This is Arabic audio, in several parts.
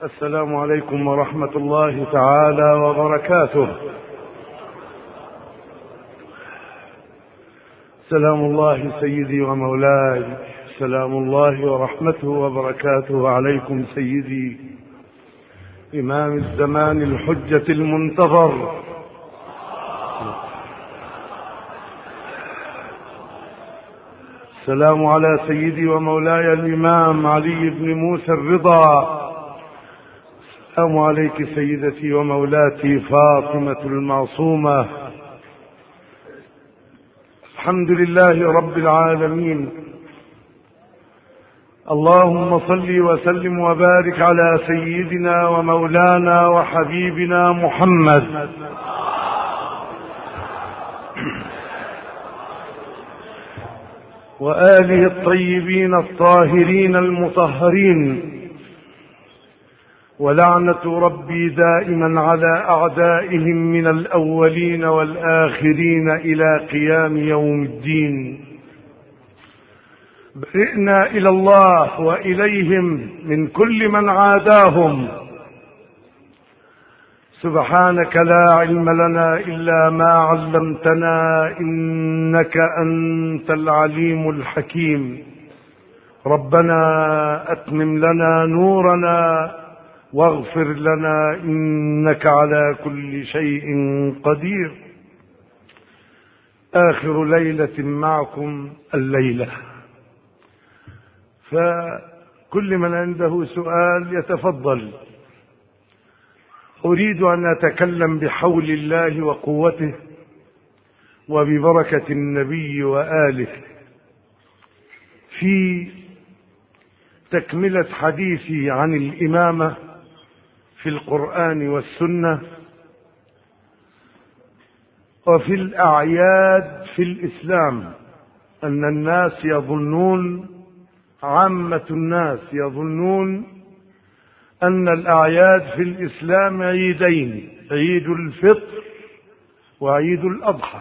السلام عليكم ورحمة الله تعالى وبركاته. سلام الله سيدي ومولاي، سلام الله ورحمته وبركاته عليكم سيدي إمام الزمان الحجة المنتظر، السلام على سيدي ومولاي الإمام علي بن موسى الرضا، السلام عليك سيدتي ومولاتي فاطمة المعصومة. الحمد لله رب العالمين، اللهم صل وسلم وبارك على سيدنا ومولانا وحبيبنا محمد وآله الطيبين الطاهرين المطهرين، ولعنة ربي دائما على أعدائهم من الأولين والآخرين إلى قيام يوم الدين. برئنا إلى الله وإليهم من كل من عاداهم، سبحانك لا علم لنا إلا ما علمتنا إنك أنت العليم الحكيم. ربنا أتمم لنا نورنا واغفر لنا إنك على كل شيء قدير. آخر ليلة معكم الليلة، فكل من عنده سؤال يتفضل. أريد أن أتكلم بحول الله وقوته وببركة النبي وآله في تكملة حديثي عن الإمامة في القرآن والسنة وفي الأعياد في الإسلام. أن الناس يظنون، عامة الناس يظنون أن الأعياد في الإسلام عيدين، عيد الفطر وعيد الأضحى،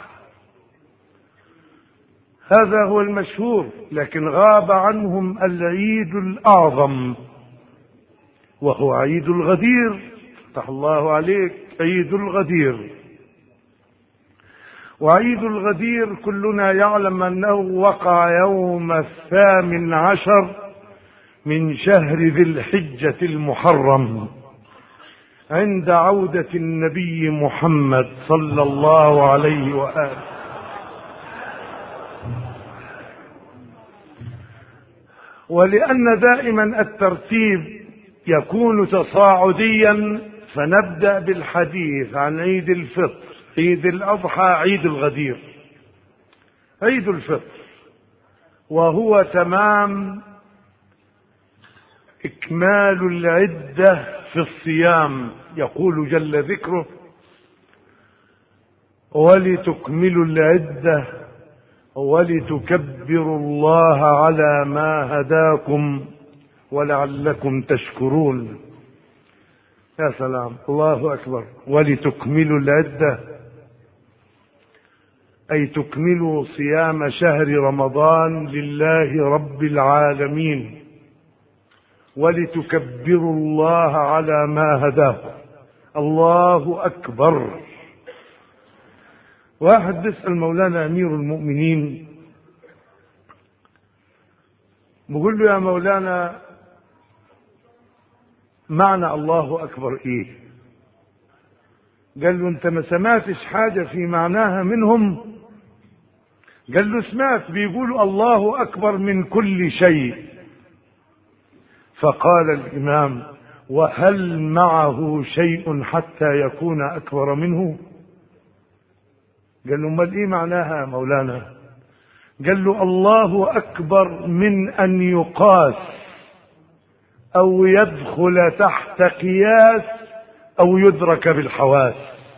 هذا هو المشهور، لكن غاب عنهم العيد الأعظم وهو عيد الغدير. فتح الله عليك، عيد الغدير. وعيد الغدير كلنا يعلم أنه وقع يوم 18 من شهر ذي الحجة المحرم عند عودة النبي محمد صلى الله عليه وآله. ولأن دائما الترتيب يكون تصاعديا، فنبدأ بالحديث عن عيد الفطر، عيد الأضحى، عيد الغدير. عيد الفطر وهو تمام إكمال العدة في الصيام، يقول جل ذكره: ولتكملوا العدة ولتكبروا الله على ما هداكم ولعلكم تشكرون. يا سلام، الله أكبر. ولتكملوا العدة أي تكملوا صيام شهر رمضان لله رب العالمين، ولتكبروا الله على ما هداكم. الله أكبر. واحد بيسأل مولانا أمير المؤمنين، بقول له: يا مولانا، معنى الله أكبر إيه؟ قال له: أنت ما سمعتش حاجة في معناها منهم؟ قال له: سمعت، بيقولوا الله أكبر من كل شيء. فقال الإمام: وهل معه شيء حتى يكون أكبر منه؟ قال له: امال ايه معناها يا مولانا؟ قال له: الله أكبر من أن يقاس أو يدخل تحت قياس أو يدرك بالحواس.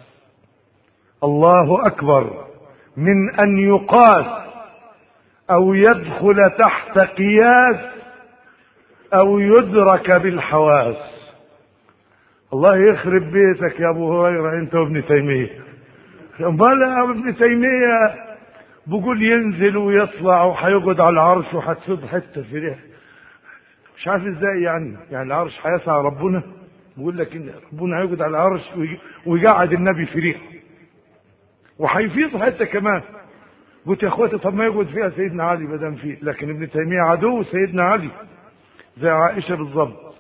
الله أكبر من أن يقاس أو يدخل تحت قياس أو يدرك بالحواس. الله يخرب بيتك يا أبو هريرة أنت وابن تيمية. امال ابن تيمية بقول ينزل ويطلع وهيقعد على العرش وهتفض حتة في ريح، مش عارف ازاي يعني العرش هيسع ربنا؟ بيقول لك ان ربنا هيقعد على العرش ويقعد النبي في ريحه وهيفيض حته كمان. قلت يا اخواتي طب ما يقعد فيها سيدنا علي ما دام فيه، لكن ابن تيميه عدو سيدنا علي زي عائشه بالظبط.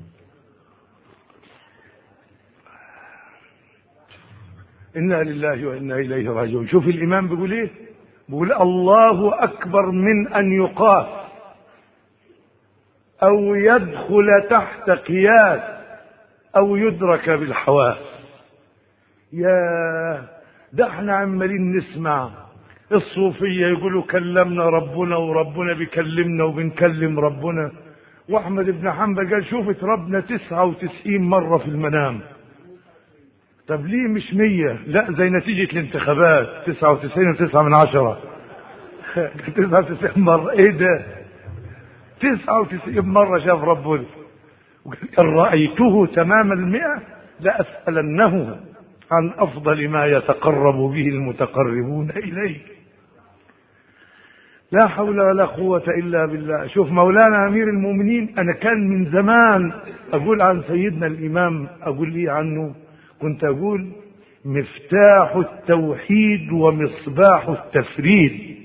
انا لله وانا اليه راجعون. شوف الامام بيقول ايه؟ بيقول الله اكبر من ان يقاس او يدخل تحت قياس او يدرك بالحواس. يا ده احنا عمالين نسمع الصوفية يقولوا كلمنا ربنا وربنا بيكلمنا وبنكلم ربنا، واحمد بن حنبل قال شوفت ربنا 99 مرة في المنام. طب ليه مش 100؟ لا زي نتيجة الانتخابات 99.9 99 مرة. ايه ده 99 مرة شاف ربنا. إن رأيته تمام 100 لأسألنه عن أفضل ما يتقرب به المتقربون إليه. لا حول ولا قوة إلا بالله. شوف مولانا أمير المؤمنين، أنا كان من زمان أقول عن سيدنا الإمام، أقول لي عنه كنت أقول مفتاح التوحيد ومصباح التفريد.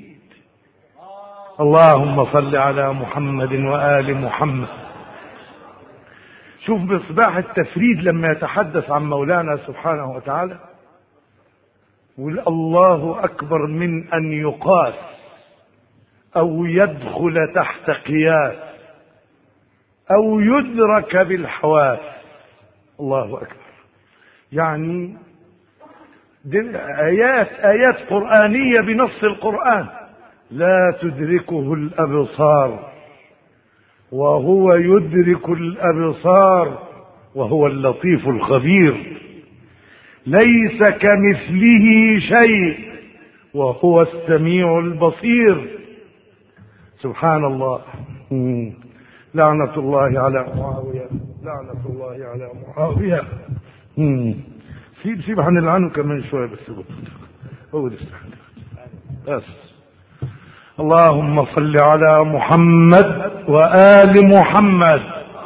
اللهم صل على محمد وآل محمد. شوف مصباح التفريد لما يتحدث عن مولانا سبحانه وتعالى يقول الله أكبر من أن يقاس أو يدخل تحت قياس أو يدرك بالحواس. الله أكبر. يعني دي آيات قرآنية بنص القرآن. لا تدركه الأبصار وهو يدرك الأبصار وهو اللطيف الخبير. ليس كمثله شيء وهو السميع البصير. سبحان الله. لعنة الله على معاوية، لعنة الله على معاوية. سيب هنلعنه كمان شوية بس هو الاستحداث بس. اللهم صل على محمد وآل محمد.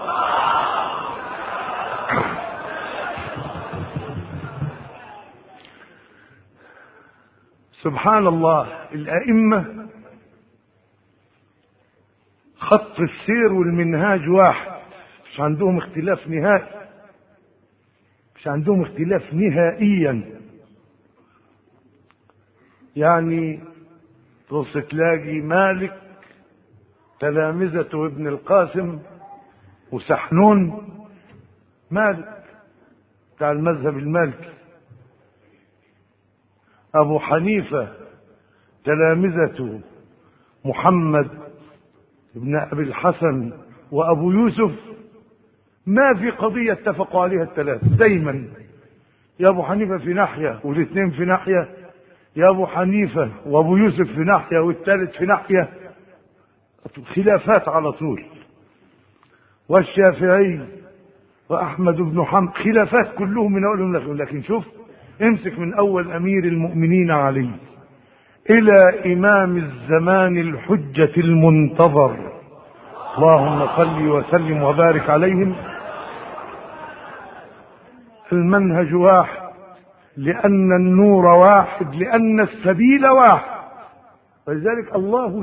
سبحان الله. الأئمة خط السير والمنهاج واحد، مش عندهم اختلاف نهائي، مش عندهم اختلاف نهائيا. يعني تبص تلاقي مالك تلامذته ابن القاسم وسحنون، مالك بتاع المذهب المالكي، أبو حنيفة تلامذته محمد ابن أبي الحسن وأبو يوسف. ما في قضية اتفقوا عليها الثلاثة دايما. يا أبو حنيفة في ناحية والاثنين في ناحية، يا أبو حنيفة وأبو يوسف في ناحية والثالث في ناحية، خلافات على طول. والشافعي وأحمد بن حنبل خلافات كلهم من أولهم لآخرهم. لكن شوف امسك من أول أمير المؤمنين علي إلى إمام الزمان الحجة المنتظر، اللهم صل وسلم وبارك عليهم. المنهج واحد، لأن النور واحد، لأن السبيل واحد. ولذلك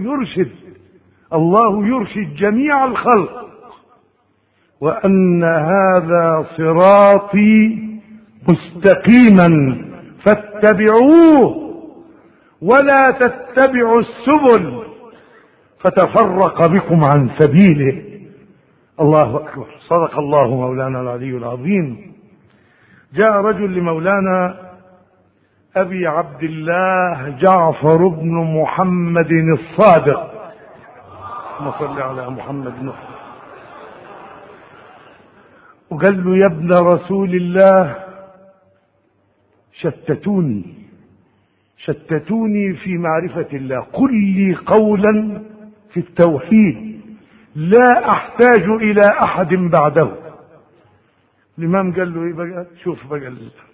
الله يرشد جميع الخلق. وأن هذا صراطي مستقيما فاتبعوه ولا تتبعوا السبل فتفرق بكم عن سبيله. الله أكبر. صدق الله مولانا العلي العظيم. جاء رجل لمولانا أبي عبد الله جعفر بن محمد الصادق، اللهم صل على محمد، وقال له يا ابن رسول الله شتتوني في معرفة الله، قل لي قولا في التوحيد لا أحتاج إلى أحد بعده. الإمام قال له إيه بقى؟ شوف بقى،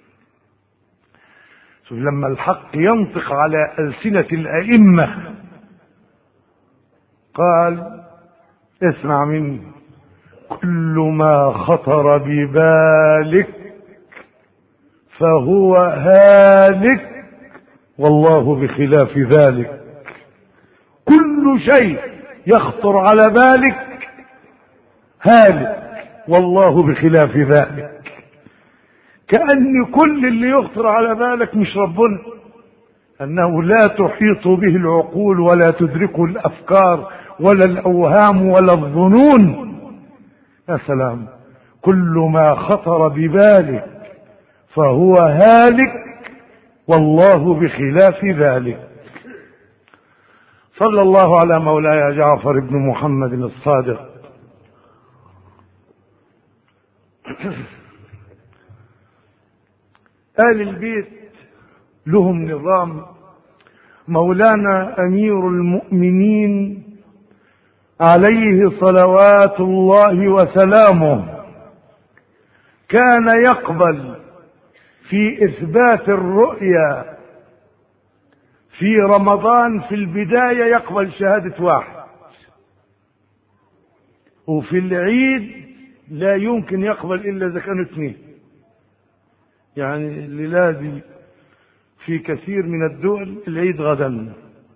شوف لما الحق ينطق على ألسنة الأئمة. قال اسمع مني، كل ما خطر ببالك فهو هالك والله بخلاف ذلك. كل شيء يخطر على بالك هالك والله بخلاف ذلك. كأن كل اللي يخطر على بالك مش ربنا، أنه لا تحيط به العقول ولا تدركه الأفكار ولا الأوهام ولا الظنون. يا سلام، كل ما خطر ببالك فهو هالك والله بخلاف ذلك. صلى الله على مولاي جعفر بن محمد الصادق. آل البيت لهم نظام. مولانا أمير المؤمنين عليه صلوات الله وسلامه كان يقبل في إثبات الرؤيا في رمضان في البداية يقبل شهادة واحد، وفي العيد لا يمكن يقبل إلا إذا كانوا اثنين. يعني الليلة دي في كثير من الدول العيد غدا.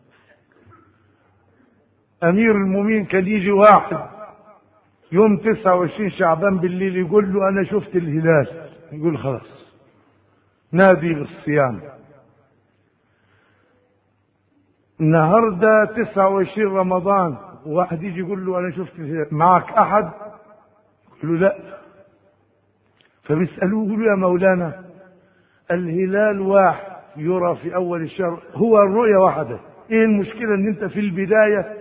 أمير المؤمنين كان يجي واحد يوم 29 شعبان بالليل يقول له أنا شفت الهلال، يقول خلاص نادي بالصيام. النهارده 29 رمضان واحد يجي يقول له أنا شفت الهلال، معك أحد؟ يقول له لا. فبيسألوه يقولوا يا مولانا الهلال واحد يرى في أول الشهر، هو الرؤية واحدة، إيه المشكلة إن أنت في البداية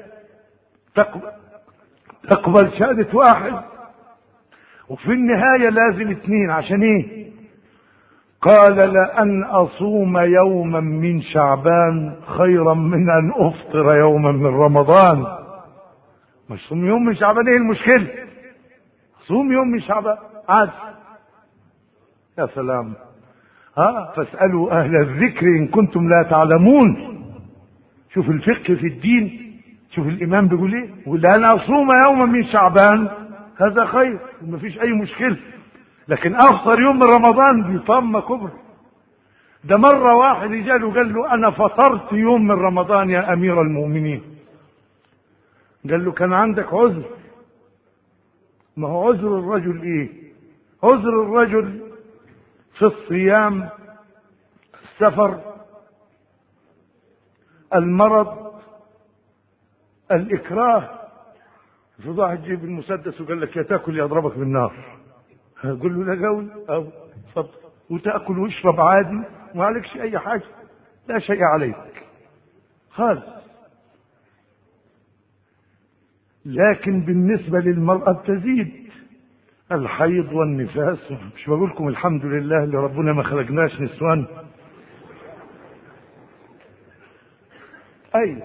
تقبل شهادة واحد وفي النهاية لازم اثنين؟ عشان إيه؟ قال لأن أصوم يوما من شعبان خيرا من أن أفطر يوما من رمضان. مش صوم يوم من شعبان، إيه المشكلة؟ صوم يوم من شعبان عادي. يا سلام. فاسألوا أهل الذكر إن كنتم لا تعلمون. شوف الفقه في الدين، شوف الإمام بيقول إيه، يقول أنا أصوم يوما من شعبان هذا خير، ما فيش أي مشكلة. لكن أفطر يوم من رمضان دي طامة كبرى. ده مرة واحد جاله قال له أنا فطرت يوم من رمضان يا أمير المؤمنين. قال له كان عندك عذر. ما هو عذر الرجل إيه؟ عذر الرجل في الصيام السفر، المرض، الإكراه. في واحد يجيب المسدس وقال لك يا تاكل يا اضربك بالنار، قل له لا قوي او اتفضل وتاكل واشرب عادي وما عليكش اي حاجه، لا شيء عليك خالص. لكن بالنسبه للمراه بتزيد الحيض والنفاس. مش بقول لكم الحمد لله اللي ربنا ما خلقناش نسوان. اي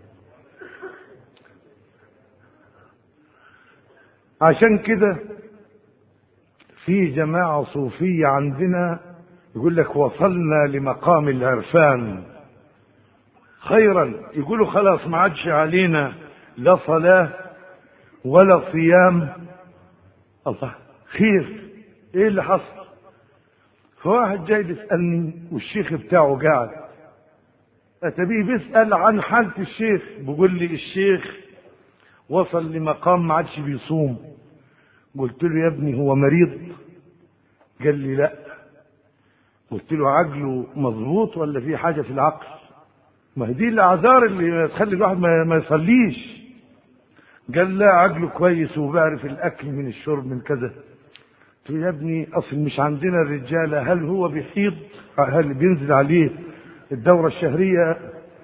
عشان كده في جماعة صوفية عندنا يقول لك وصلنا لمقام العرفان خيرا. يقولوا خلاص ما عادش علينا لا صلاة ولا صيام. الله خير، ايه اللي حصل؟ فواحد جاي بيسألني والشيخ بتاعه قاعد، اتبيه بيسأل عن حالة الشيخ، بيقول لي الشيخ وصل لمقام ما عادش بيصوم. قلت له يا ابني هو مريض؟ قال لي لا. قلت له عقله مظبوط ولا في حاجة في العقل؟ ما هي دي الاعذار اللي تخلي الواحد ما يصليش. قال لا عقله كويس وبعرف الاكل من الشرب من كذا. قلت له يا ابني اصل مش عندنا الرجاله هل هو بيحيض؟ هل بينزل عليه الدورة الشهرية؟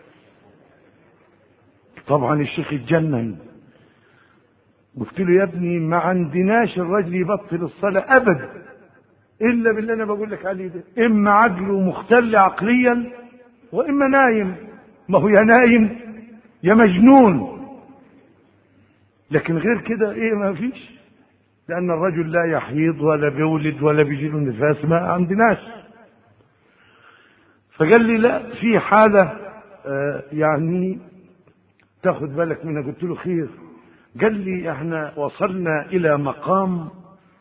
طبعا الشيخ اتجنن. قلت له يا ابني ما عندناش الرجل يبطل الصلاة ابدا الا باللي انا بقول لك عليه ده، اما عقله مختل عقليا واما نايم. ما هو يا نايم يا مجنون، لكن غير كده ايه ما فيش. لان الرجل لا يحيض ولا بيولد ولا بيجيله نفاس، ما عندناش. فقال لي لا في حالة يعني تاخد بالك منها. قلت له خير؟ قال لي احنا وصلنا الى مقام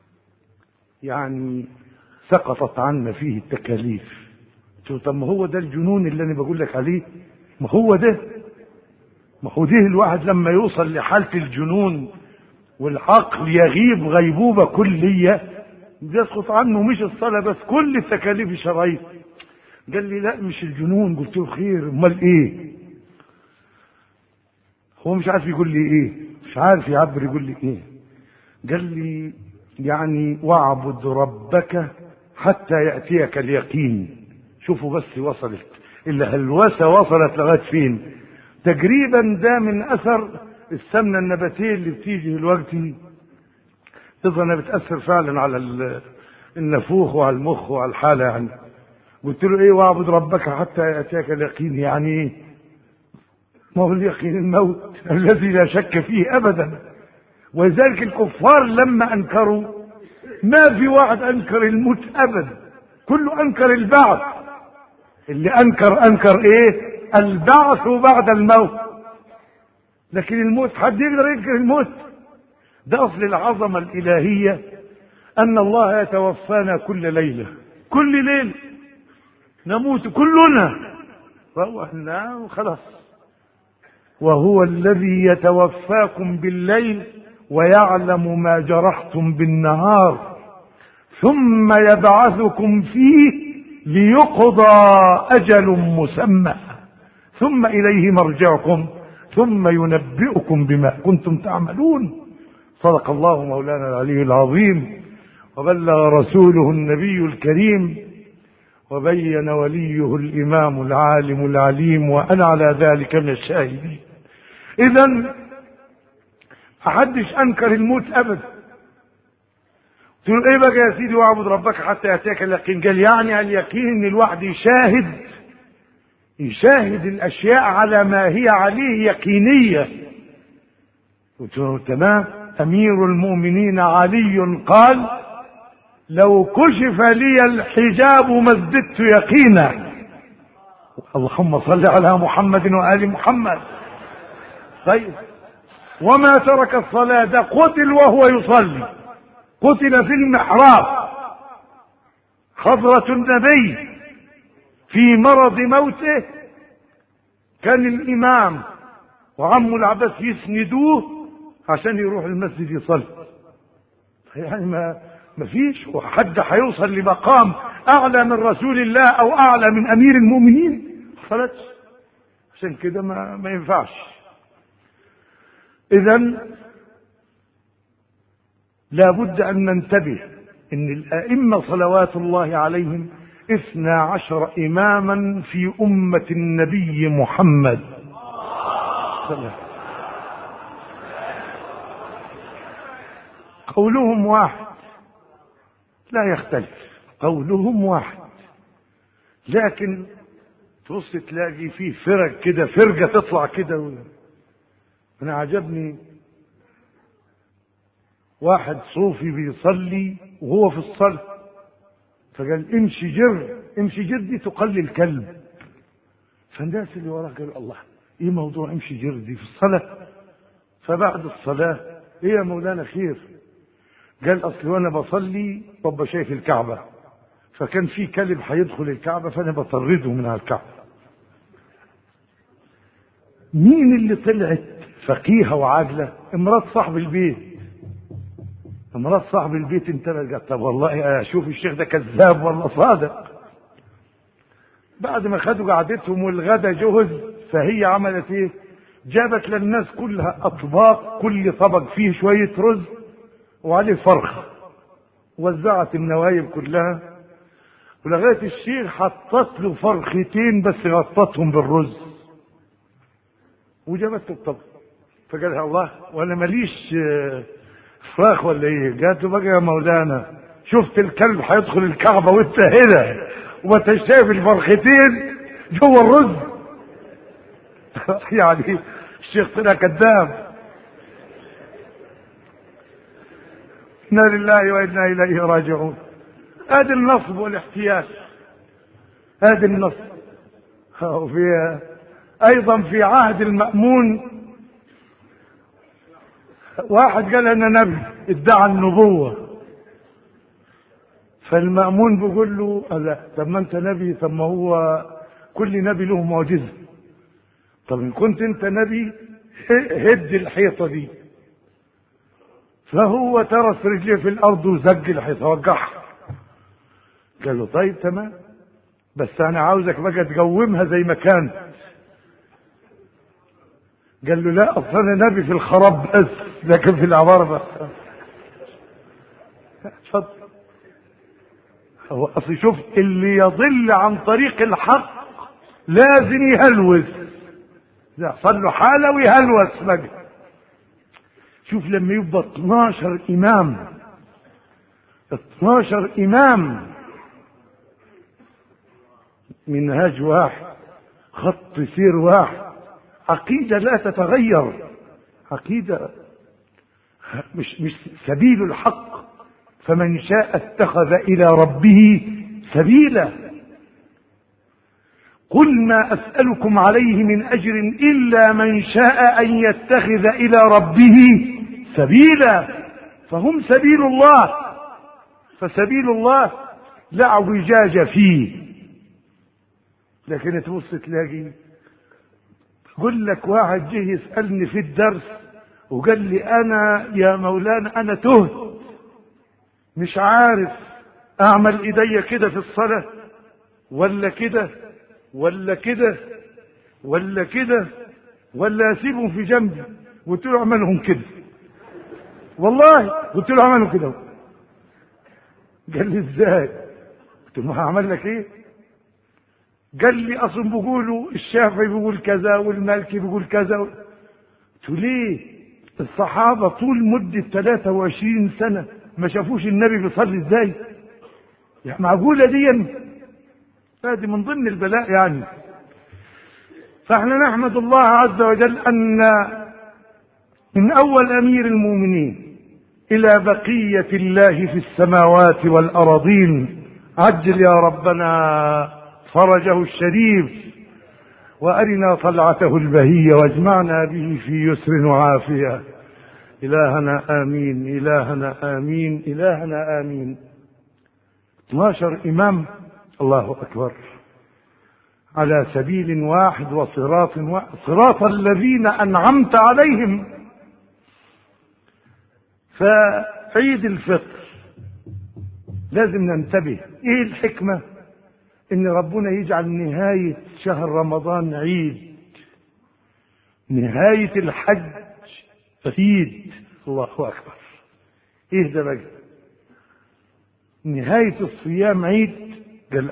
يعني سقطت عنا فيه التكاليف. قلت له طب ما هو ده الجنون اللي انا بقول لك عليه، ما هو ده الواحد لما يوصل لحالة الجنون والعقل يغيب غيبوبة كلية يسقط عنه مش الصلاة بس، كل التكاليف الشرعية. قال لي لا مش الجنون. قلت له خير امال ايه؟ هو مش عارف يقول لي ايه، مش عارف يعبر يقول لي ايه. قال لي يعني واعبد ربك حتى يأتيك اليقين. شوفوا بس وصلت الهلوسة وصلت لغاية فين. تقريبا ده من اثر السمنة النباتية اللي بتيجي دلوقتي، تظن بتأثر فعلا على النفوخ وعلى المخ وعلى الحالة يعني. قلت له ايه واعبد ربك حتى يأتيك اليقين يعني ايه؟ ما هو اليقين الموت الذي لا شك فيه ابدا. ولذلك الكفار لما انكروا ما في واحد انكر الموت ابدا، كله انكر البعث. اللي انكر ايه؟ البعث بعد الموت. لكن الموت حد يقدر ينكر الموت؟ ده اصل العظمة الالهية ان الله يتوفانا كل ليلة، كل ليلة نموت كلنا روحنا وخلاص. وهو الذي يتوفاكم بالليل ويعلم ما جرحتم بالنهار ثم يبعثكم فيه ليقضى أجل مسمى ثم إليه مرجعكم ثم ينبئكم بما كنتم تعملون. صدق الله مولانا العلي العظيم وبلغ رسوله النبي الكريم وبين وليه الإمام العالم العليم وأنا على ذلك من الشاهدين. إذن محدش أنكر الموت أبدا. قلت له إيه بقى يا سيدي واعبد ربك حتى يأتيك اليقين؟ قال يعني اليقين إن الواحد يشاهد الأشياء على ما هي عليه يقينية. قلت له تمام. أمير المؤمنين علي قال لو كشف لي الحجاب ما ازددت يقينا. اللهم صل على محمد وآل محمد. طيب وما ترك الصلاة، ده قتل وهو يصلي، قتل في المحراب. خضرة النبي في مرض موته كان الإمام وعمه العباس يسندوه عشان يروح المسجد يصلي. يعني ما فيش وحد هيوصل لمقام أعلى من رسول الله أو أعلى من أمير المؤمنين خلاص. عشان كده ما ينفعش. إذن لابد أن ننتبه إن الأئمة صلوات الله عليهم 12 إماما في أمة النبي محمد قولهم واحد لا يختلف، قولهم واحد. لكن تبص تلاقي فيه فرق كده، فرقة تطلع كده. أنا عجبني واحد صوفي بيصلي وهو في الصلاة فقال امشي جر دي تقلل كلب. فالناس اللي وراه قالوا الله ايه موضوع امشي جر دي في الصلاة؟ فبعد الصلاة ايه يا مولانا خير؟ قال اصل وانا بصلي طب شايف الكعبة، فكان في كلب هيدخل الكعبة فانا بطرده من على الكعبة. مين اللي طلعت فقيهة وعاقلة؟ امرأة صاحب البيت. امرأة صاحب البيت انتبهت قالت طب والله اشوف الشيخ ده كذاب ولا صادق. بعد ما خدوا قعدتهم والغدا جهز فهي عملت ايه؟ جابت للناس كلها اطباق، كل طبق فيه شوية رز وعليه فرخ، وزعت النوايب كلها ولغاية الشيخ حطت له فرختين بس غطتهم بالرز وجابت له الطبق. فقالها الله وانا ماليش فراخ ولا ايه؟ قالت له بقى يا مولانا شفت الكلب هيدخل الكعبة وانت هنا وما شايف الفرختين جوه الرز. يعني الشيخ طلع كذاب. انا لله وانا اليه راجعون. ادي النصب والاحتيال، ادي النصب. وفي ايضا في عهد المأمون واحد قال انا نبي، ادعى النبوة، فالمأمون بيقول له لا، طب ما انت نبي، طب ما هو كل نبي له معجزة، طب ان كنت انت نبي هد الحيطة دي. فهو ترس رجليه في الارض وزج الحيطة وقعها. قال له طيب تمام، بس انا عاوزك بقى تقومها زي ما كانت. قال له لا، اصل انا نبي في الخراب بس، لكن في العمارة بس. اتفضل. هو اصل شوف، اللي يضل عن طريق الحق لازم يهلوس، يحصل له حالة ويهلوس بقى. شوف لما يبقى 12 امام، 12 امام، منهاج واحد، خط سير واحد، عقيدة لا تتغير، عقيدة مش سبيل الحق، فمن شاء اتخذ الى ربه سبيلا. قل ما اسألكم عليه من اجر الا من شاء ان يتخذ الى ربه سبيلا، فهم سبيل الله. فسبيل الله لا اعوجاج فيه. لكن تبص تلاقي، قل لك واحد جه يسألني في الدرس وقال لي انا يا مولانا انا تهت، مش عارف اعمل ايديا كده في الصلاة ولا كده ولا كده ولا كده ولا اسيبهم في جنبي. قلت له اعملهم كده، والله قلت له اعملهم كده. قال لي ازاي؟ قلت له هعمل لك ايه؟ قال لي اصلا بيقولوا الشافعي بيقول كذا والمالكي بيقول كذا. قلت له ليه؟ الصحابة طول مدة 23 سنة ما شافوش النبي بيصلي ازاي؟ يعني معقولة دي؟ هذه من ضمن البلاء يعني. فاحنا نحمد الله عز وجل ان من اول امير المؤمنين الى بقية الله في السماوات والارضين عجل يا ربنا فرجه الشريف، وارنا طلعته البهية، واجمعنا به في يسر وعافية. الهنا امين، الهنا امين، الهنا امين. 12 امام، الله اكبر، على سبيل واحد وصراط واحد، صراط الذين انعمت عليهم. فعيد الفطر لازم ننتبه، ايه الحكمة ان ربنا يجعل نهاية شهر رمضان عيد، نهاية الحج عيد؟ الله اكبر، ايه ده بقى؟ نهاية الصيام عيد. قال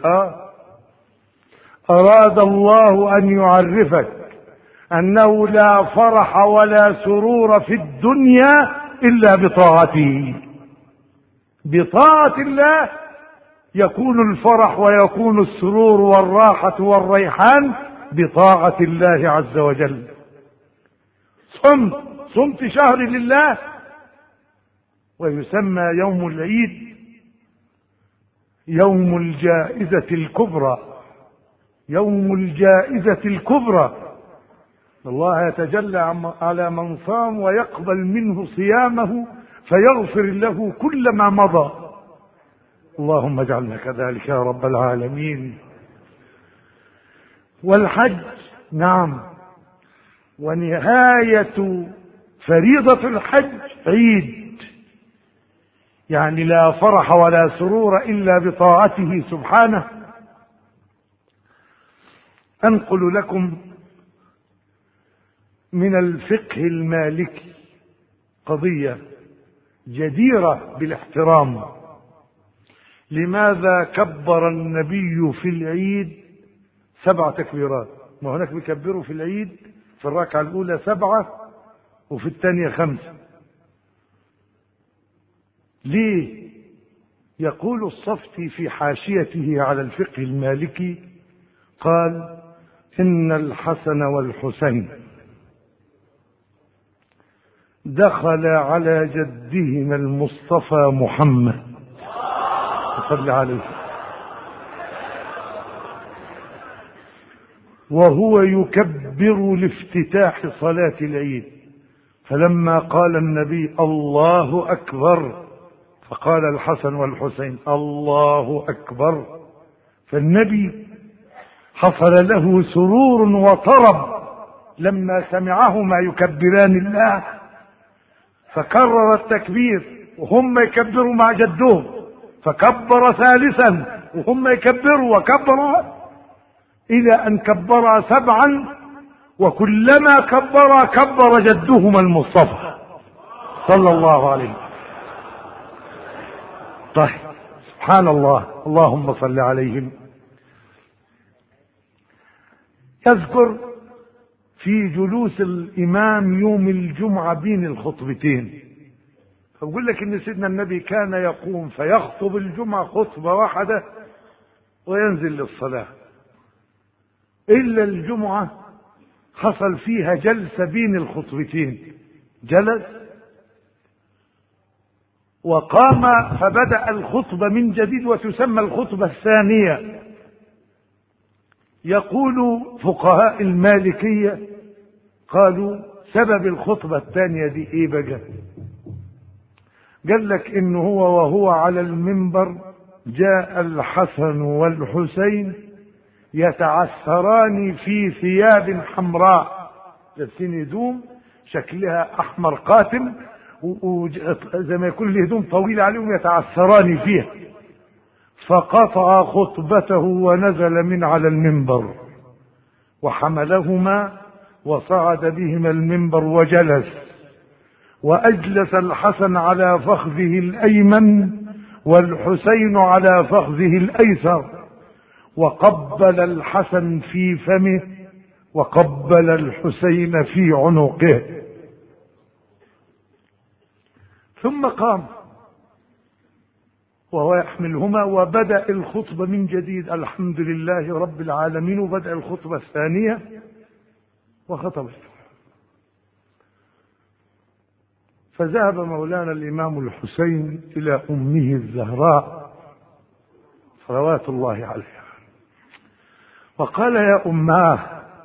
أراد الله أن يعرفك أنه لا فرح ولا سرور في الدنيا إلا بطاعته. بطاعة الله يكون الفرح ويكون السرور والراحة والريحان، بطاعة الله عز وجل. صمت شهر لله، ويسمى يوم العيد يوم الجائزة الكبرى، يوم الجائزة الكبرى. الله يتجلى على من صام ويقبل منه صيامه فيغفر له كل ما مضى. اللهم اجعلنا كذلك يا رب العالمين. والحج نعم، ونهاية فريضة الحج عيد، يعني لا فرح ولا سرور إلا بطاعته سبحانه. أنقل لكم من الفقه المالكي قضية جديرة بالاحترام. لماذا كبر النبي في العيد 7 تكبيرات؟ ما هناك بيكبروا في العيد في الركعة الأولى 7 وفي الثانية 5. ليه؟ يقول الصفتي في حاشيته على الفقه المالكي، قال إن الحسن والحسين دخل على جدهما المصطفى محمد صلى عليه وهو يكبر لافتتاح صلاة العيد. فلما قال النبي الله أكبر فقال الحسن والحسين الله أكبر، فالنبي حصل له سرور وطرب لما سمعهما يكبران الله، فكرر التكبير وهم يكبروا مع جدهم، فكبر ثالثا وهم يكبروا وكبر إلى أن كبر 7، وكلما كبر جدهما المصطفى صلى الله عليه وسلم. طيب سبحان الله، اللهم صل عليهم. يذكر في جلوس الإمام يوم الجمعة بين الخطبتين، فبقول لك إن سيدنا النبي كان يقوم فيخطب الجمعة خطبة واحدة وينزل للصلاة، إلا الجمعة حصل فيها جلسة بين الخطبتين، جلس وقام فبدأ الخطبة من جديد وتسمى الخطبة الثانية. يقول فقهاء المالكية قالوا سبب الخطبة الثانية دي ايه بقى؟ قال لك انه وهو على المنبر جاء الحسن والحسين يتعثران في ثياب حمراء، لابسين هدوم شكلها احمر قاتم وزي ما يكون الهدوم طويلة عليهم يتعثران فيها، فقطع خطبته ونزل من على المنبر وحملهما وصعد بهما المنبر وجلس، وأجلس الحسن على فخذه الأيمن والحسين على فخذه الأيسر، وقبل الحسن في فمه وقبل الحسين في عنقه، ثم قام وهو يحملهما وبدأ الخطبة من جديد، الحمد لله رب العالمين، وبدأ الخطبة الثانية وخطب. فذهب مولانا الإمام الحسين إلى أمه الزهراء صلوات الله عليها وقال يا أماه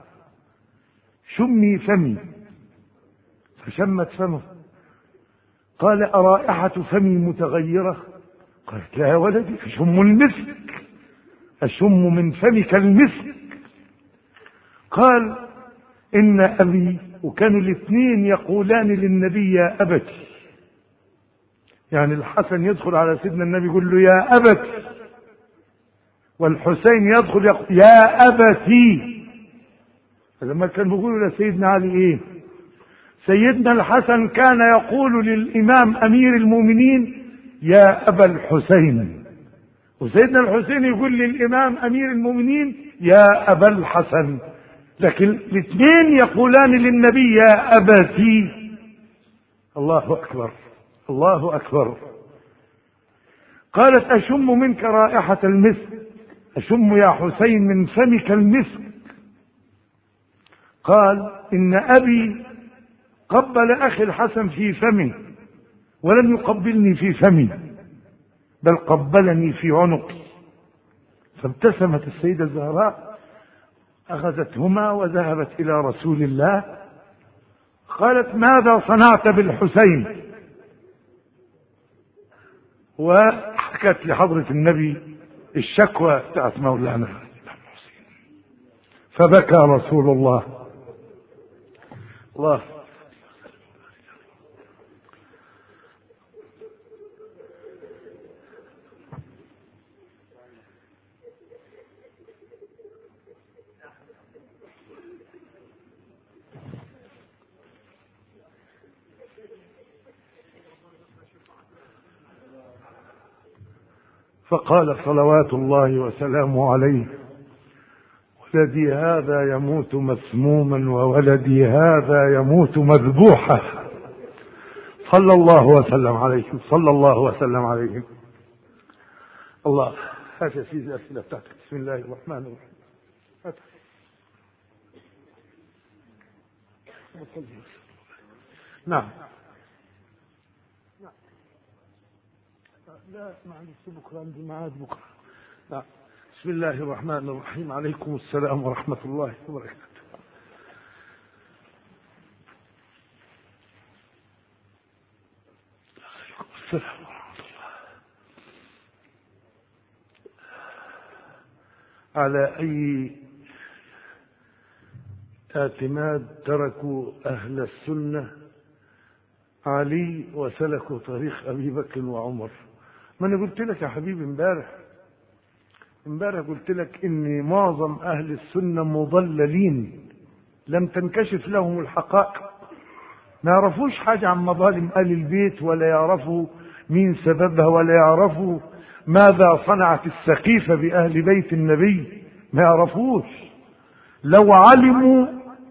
شمي فمي، فشمت فمه. قال أرائحة فمي متغيرة؟ قالت لا يا ولدي فشم المسك، أشم من فمك المسك. قال إن أبي، وكانوا الاثنين يقولان للنبي يا أبتي، يعني الحسن يدخل على سيدنا النبي يقول له يا أبتي، والحسين يدخل يقول يا أبتي. فلما كان بيقولوا لسيدنا علي ايه؟ سيدنا الحسن كان يقول للإمام أمير المؤمنين يا أبا الحسين، وسيدنا الحسين يقول للإمام أمير المؤمنين يا أبا الحسن، لكن الاثنين يقولان للنبي يا أبتي. الله أكبر الله أكبر. قالت أشم منك رائحة المسك، أشم يا حسين من فمك المسك. قال إن أبي قبل أخي الحسن في فمي ولم يقبلني في فمي، بل قبلني في عنقي. فابتسمت السيدة الزهراء، أخذتهما وذهبت إلى رسول الله. قالت ماذا صنعت بالحسين؟ وحكت لحضرة النبي الشكوى بتاعت مولانا، فبكى رسول الله. الله فقال صلوات الله وسلامه عليه ولدي هذا يموت مسموما وولدي هذا يموت مذبوحا، صلى الله وسلم عليهم صلى الله وسلم عليهم. الله. هات يا سيدي الأسئلة بتاعتك. بسم الله الرحمن الرحيم. هات. نعم. لا معلش بكرة عندي ميعاد بكرة. نعم. بسم الله الرحمن الرحيم. عليكم السلام ورحمة الله وبركاته. السلام ورحمة الله. على أي اعتماد تركوا أهل السنة علي وسلكوا طريق أبي بكر وعمر؟ ما أنا قلت لك يا حبيبي امبارح قلت لك إن معظم أهل السنة مضللين، لم تنكشف لهم الحقائق، ما يعرفوش حاجة عن مظالم آل البيت، ولا يعرفوا مين سببها، ولا يعرفوا ماذا صنعت السقيفة بأهل بيت النبي، ما يعرفوش. لو علموا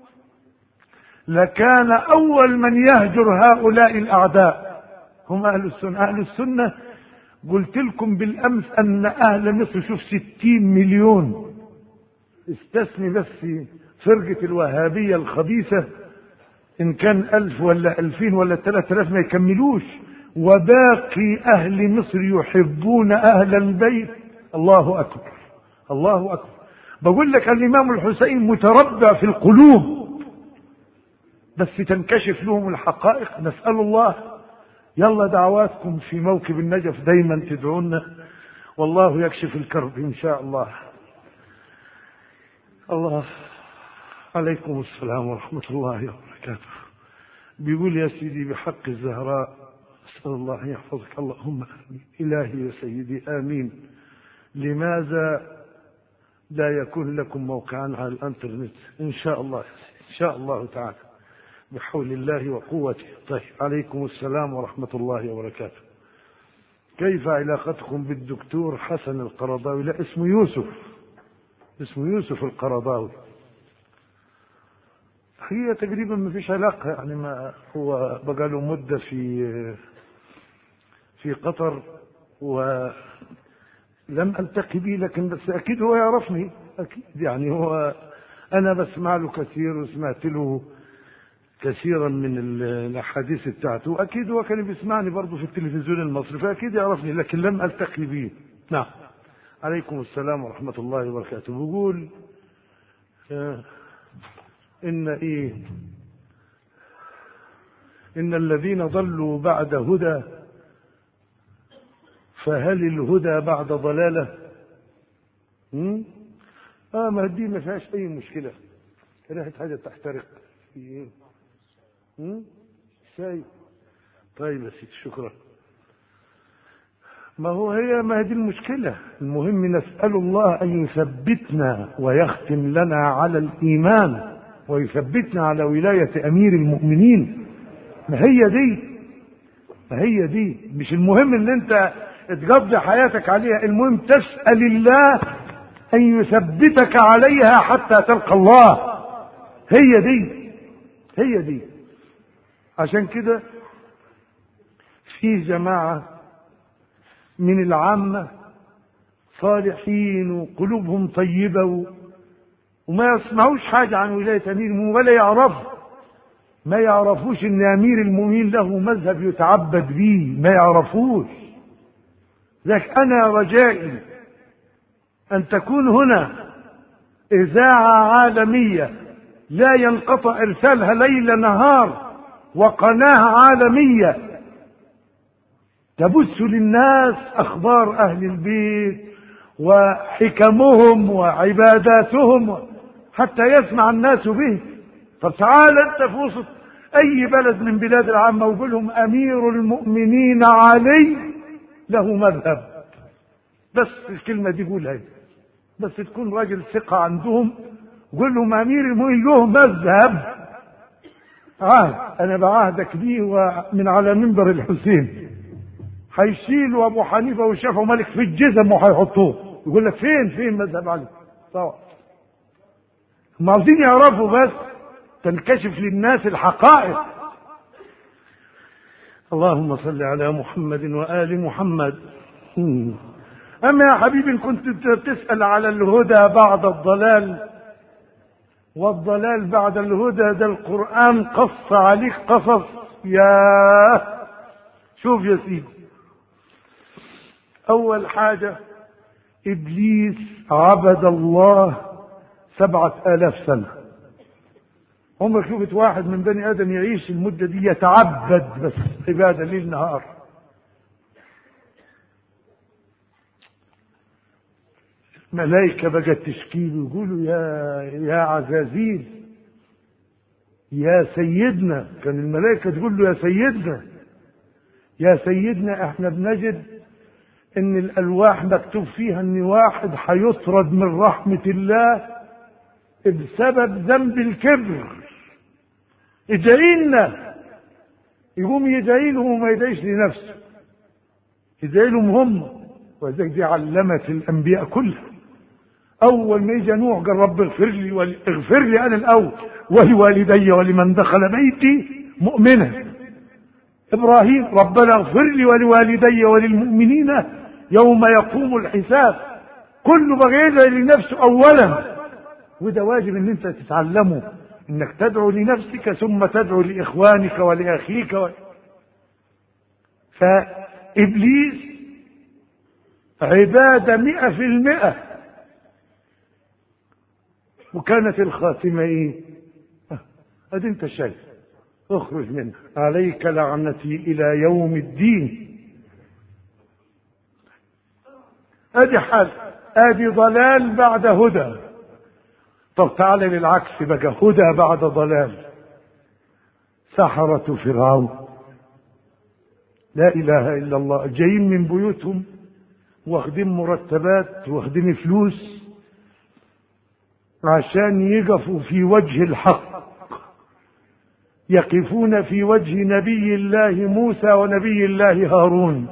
لكان أول من يهجر هؤلاء الأعداء هم أهل السنة. أهل السنة قلت لكم بالأمس أن أهل مصر شوف 60 مليون، استثني بس فرقة الوهابية الخبيثة إن كان 1000 ولا 2000 ولا 3000 ما يكملوش، وباقي أهل مصر يحبون أهل البيت. الله أكبر الله أكبر. بقول لك الإمام الحسين متربع في القلوب، بس تنكشف لهم الحقائق. نسأل الله. يلا دعواتكم في موكب النجف دايما تدعونا، والله يكشف الكرب إن شاء الله. الله عليكم السلام ورحمة الله وبركاته. بيقول يا سيدي بحق الزهراء أسأل الله أن يحفظك. اللهم آمين. إلهي يا سيدي آمين. لماذا لا يكون لكم موقعا على الانترنت؟ إن شاء الله إن شاء الله تعالى بحول الله وقوته. طيب عليكم السلام ورحمة الله وبركاته. كيف علاقتكم بالدكتور حسن القرضاوي؟ لا اسمه يوسف، اسمه يوسف القرضاوي. هي تقريبا ما فيش علاقة، يعني ما هو بقى له مدة في قطر ولم ألتقي به، لكن بس أكيد هو يعرفني أكيد. يعني هو أنا بسمع له كثير وسمعت له كثيرا من الأحاديث بتاعته، أكيد هو كان بيسمعني برضه في التلفزيون المصري، فأكيد يعرفني، لكن لم ألتقي به. نعم. عليكم السلام ورحمة الله وبركاته. بيقول إن الذين ضلوا بعد هدى، فهل الهدى بعد ضلالة؟ ما دي ما فيهاش أي مشكلة. ريحة حاجة تحترق في إيه؟ شاي. طيب يا سيدي شكرا. ما هي دي المشكلة. المهم نسأل الله أن يثبتنا ويختم لنا على الإيمان ويثبتنا على ولاية أمير المؤمنين. ما هي دي مش المهم ان انت تقضي حياتك عليها، المهم تسأل الله أن يثبتك عليها حتى تلقى الله. هي دي. عشان كده في جماعة من العامة صالحين وقلوبهم طيبة وما يسمعوش حاجة عن ولاية أمير المؤمنين ولا ما يعرفوش ان أمير المؤمنين له مذهب يتعبد به، ما يعرفوش. لكن أنا رجائي أن تكون هنا إذاعة عالمية لا ينقطع إرسالها ليل نهار، وقناة عالمية تبث للناس أخبار أهل البيت وحكمهم وعباداتهم حتى يسمع الناس به. طب تعال أنت في وسط أي بلد من بلاد العامة وقول لهم أمير المؤمنين علي له مذهب، بس الكلمة دي قولها، بس تكون راجل ثقة عندهم، قول لهم أمير المؤمنين له مذهب. أنا بعهدك بيه ومن على منبر الحسين هيشيلوا أبو حنيفة والشافعي ومالك في الجزم وهيحطوه، يقول لك فين مذهب علي؟ طبعا هم عاوزين يعرفوا بس تنكشف للناس الحقائق. اللهم صل على محمد وآل محمد. أما يا حبيبي كنت تسأل على الهدى بعد الضلال والضلال بعد الهدى، ده القرآن قص عليك قصص. شوف يا سيدي، أول حاجة إبليس عبد الله 7000 سنة. عمرك شفت واحد من بني آدم يعيش المدة دي يتعبد بس عبادة ليل نهار؟ ملائكة بقت تشكيله يقولوا يا عزازيل يا سيدنا. كان الملائكة تقول له يا سيدنا احنا بنجد ان الالواح مكتوب فيها ان واحد هيطرد من رحمة الله بسبب ذنب الكبر. ادعينا. يقوم يدعي لهم وما يدعيش لنفسه، يدعي لهم هم. وذلك دي علمت الانبياء كلها. اول ما يجي نوح قال رب اغفر لي انا الاول ولوالدي ولمن دخل بيتي مؤمنا. ابراهيم ربنا اغفر لي ولوالدي وللمؤمنين يوم يقوم الحساب. كله بقى يدعي لنفسه اولا. وده واجب ان انت تتعلمه، انك تدعو لنفسك ثم تدعو لاخوانك ولاخيك فابليس عبادة 100%. وكانت الخاتمة ايه؟ ادي انت شايف. اخرج منه عليك لعنتي الى يوم الدين. ادي حال، ادي ضلال بعد هدى. طب تعالى للعكس بقى، هدى بعد ضلال. سحرة فرعون لا اله الا الله جايين من بيوتهم واخدين مرتبات واخدين فلوس عشان يقفوا في وجه الحق، يقفون في وجه نبي الله موسى ونبي الله هارون.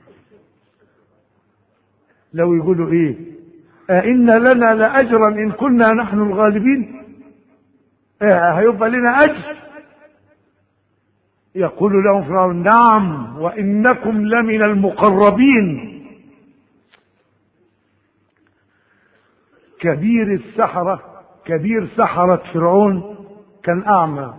لو يقولوا ايه؟ أئن لنا لأجرا إن كنا نحن الغالبين؟ هيبقى لنا أجر. يقول لهم فرعون نعم وإنكم لمن المقربين. كبير سحرة فرعون كان أعمى،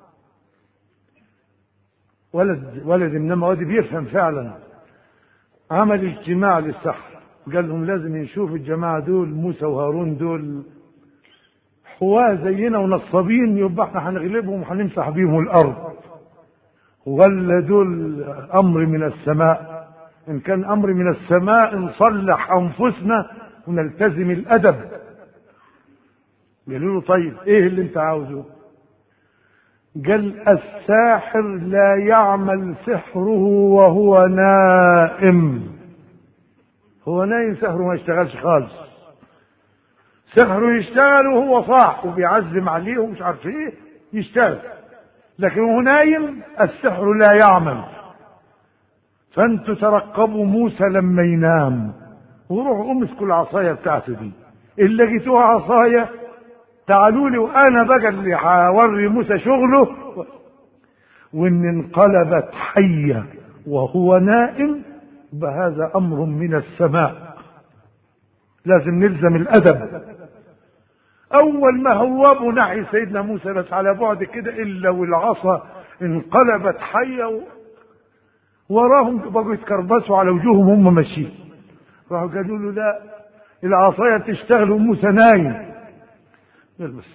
ولد إنما وادي بيفهم فعلا. عمل اجتماع للسحر، قال لهم لازم نشوف الجماعة دول موسى وهارون دول حواة زينا ونصابين، يبقى احنا هنغلبهم وهنمسح بيهم الأرض، ولا دول أمر من السماء. إن كان أمر من السماء نصلح أنفسنا ونلتزم الأدب. قالوا له طيب إيه اللي أنت عاوزه؟ قال الساحر لا يعمل سحره وهو نائم. هو نايم سحره ما يشتغلش خالص. سحره يشتغل وهو صاح وبيعزم عليه ومش عارف ايه يشتغل، لكن هو نايم السحر لا يعمل. فانتوا ترقبوا موسى لما ينام وروحوا امسكوا العصايه بتاعته دي، اللي لقيتوها عصايه تعالوا لي وانا بقى اللي هوري موسى شغله. وان انقلبت حيه وهو نائم بهذا امر من السماء، لازم نلزم الادب. اول ما هوبوا ناحية سيدنا موسى بس على بعد كده الا والعصا انقلبت حيه وراهم بقوا يتكربسوا على وجوههم هم ماشيين. راحوا قالوا له لا العصايه تشتغل وموسى نايم. بس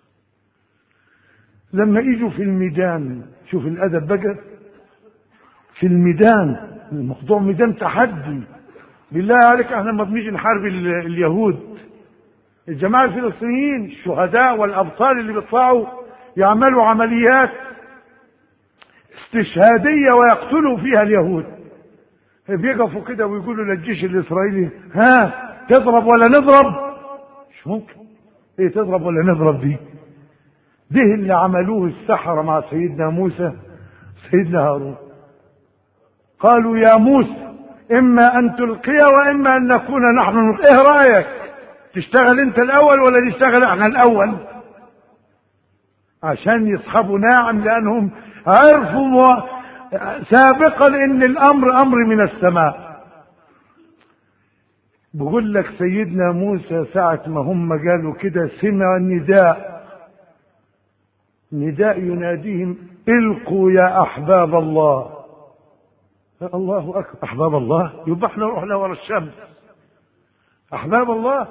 لما يجوا في الميدان شوف الادب بقى في الميدان، الموضوع ميدان تحدي. بالله عليك احنا لما بنيجي نحارب اليهود، الجماعه الفلسطينيين الشهداء والابطال اللي بيطلعوا يعملوا عمليات استشهاديه ويقتلوا فيها اليهود، بيقفوا كده ويقولوا للجيش الاسرائيلي ها تضرب ولا نضرب؟ مش ممكن. ايه تضرب ولا نضرب دي؟ ده اللي عملوه السحرة مع سيدنا موسى سيدنا هارون. قالوا يا موسى اما ان تلقي واما ان نكون نحن ايه رايك؟ تشتغل انت الاول ولا نشتغل احنا الاول؟ عشان يصحبوا ناعم، لانهم عرفوا سابقا ان الامر امر من السماء. بقول لك سيدنا موسى ساعة ما هم قالوا كده سمع نداء يناديهم القوا يا احباب الله. الله اكبر، احباب الله يبقى احنا رحنا ورا الشمس. احباب الله.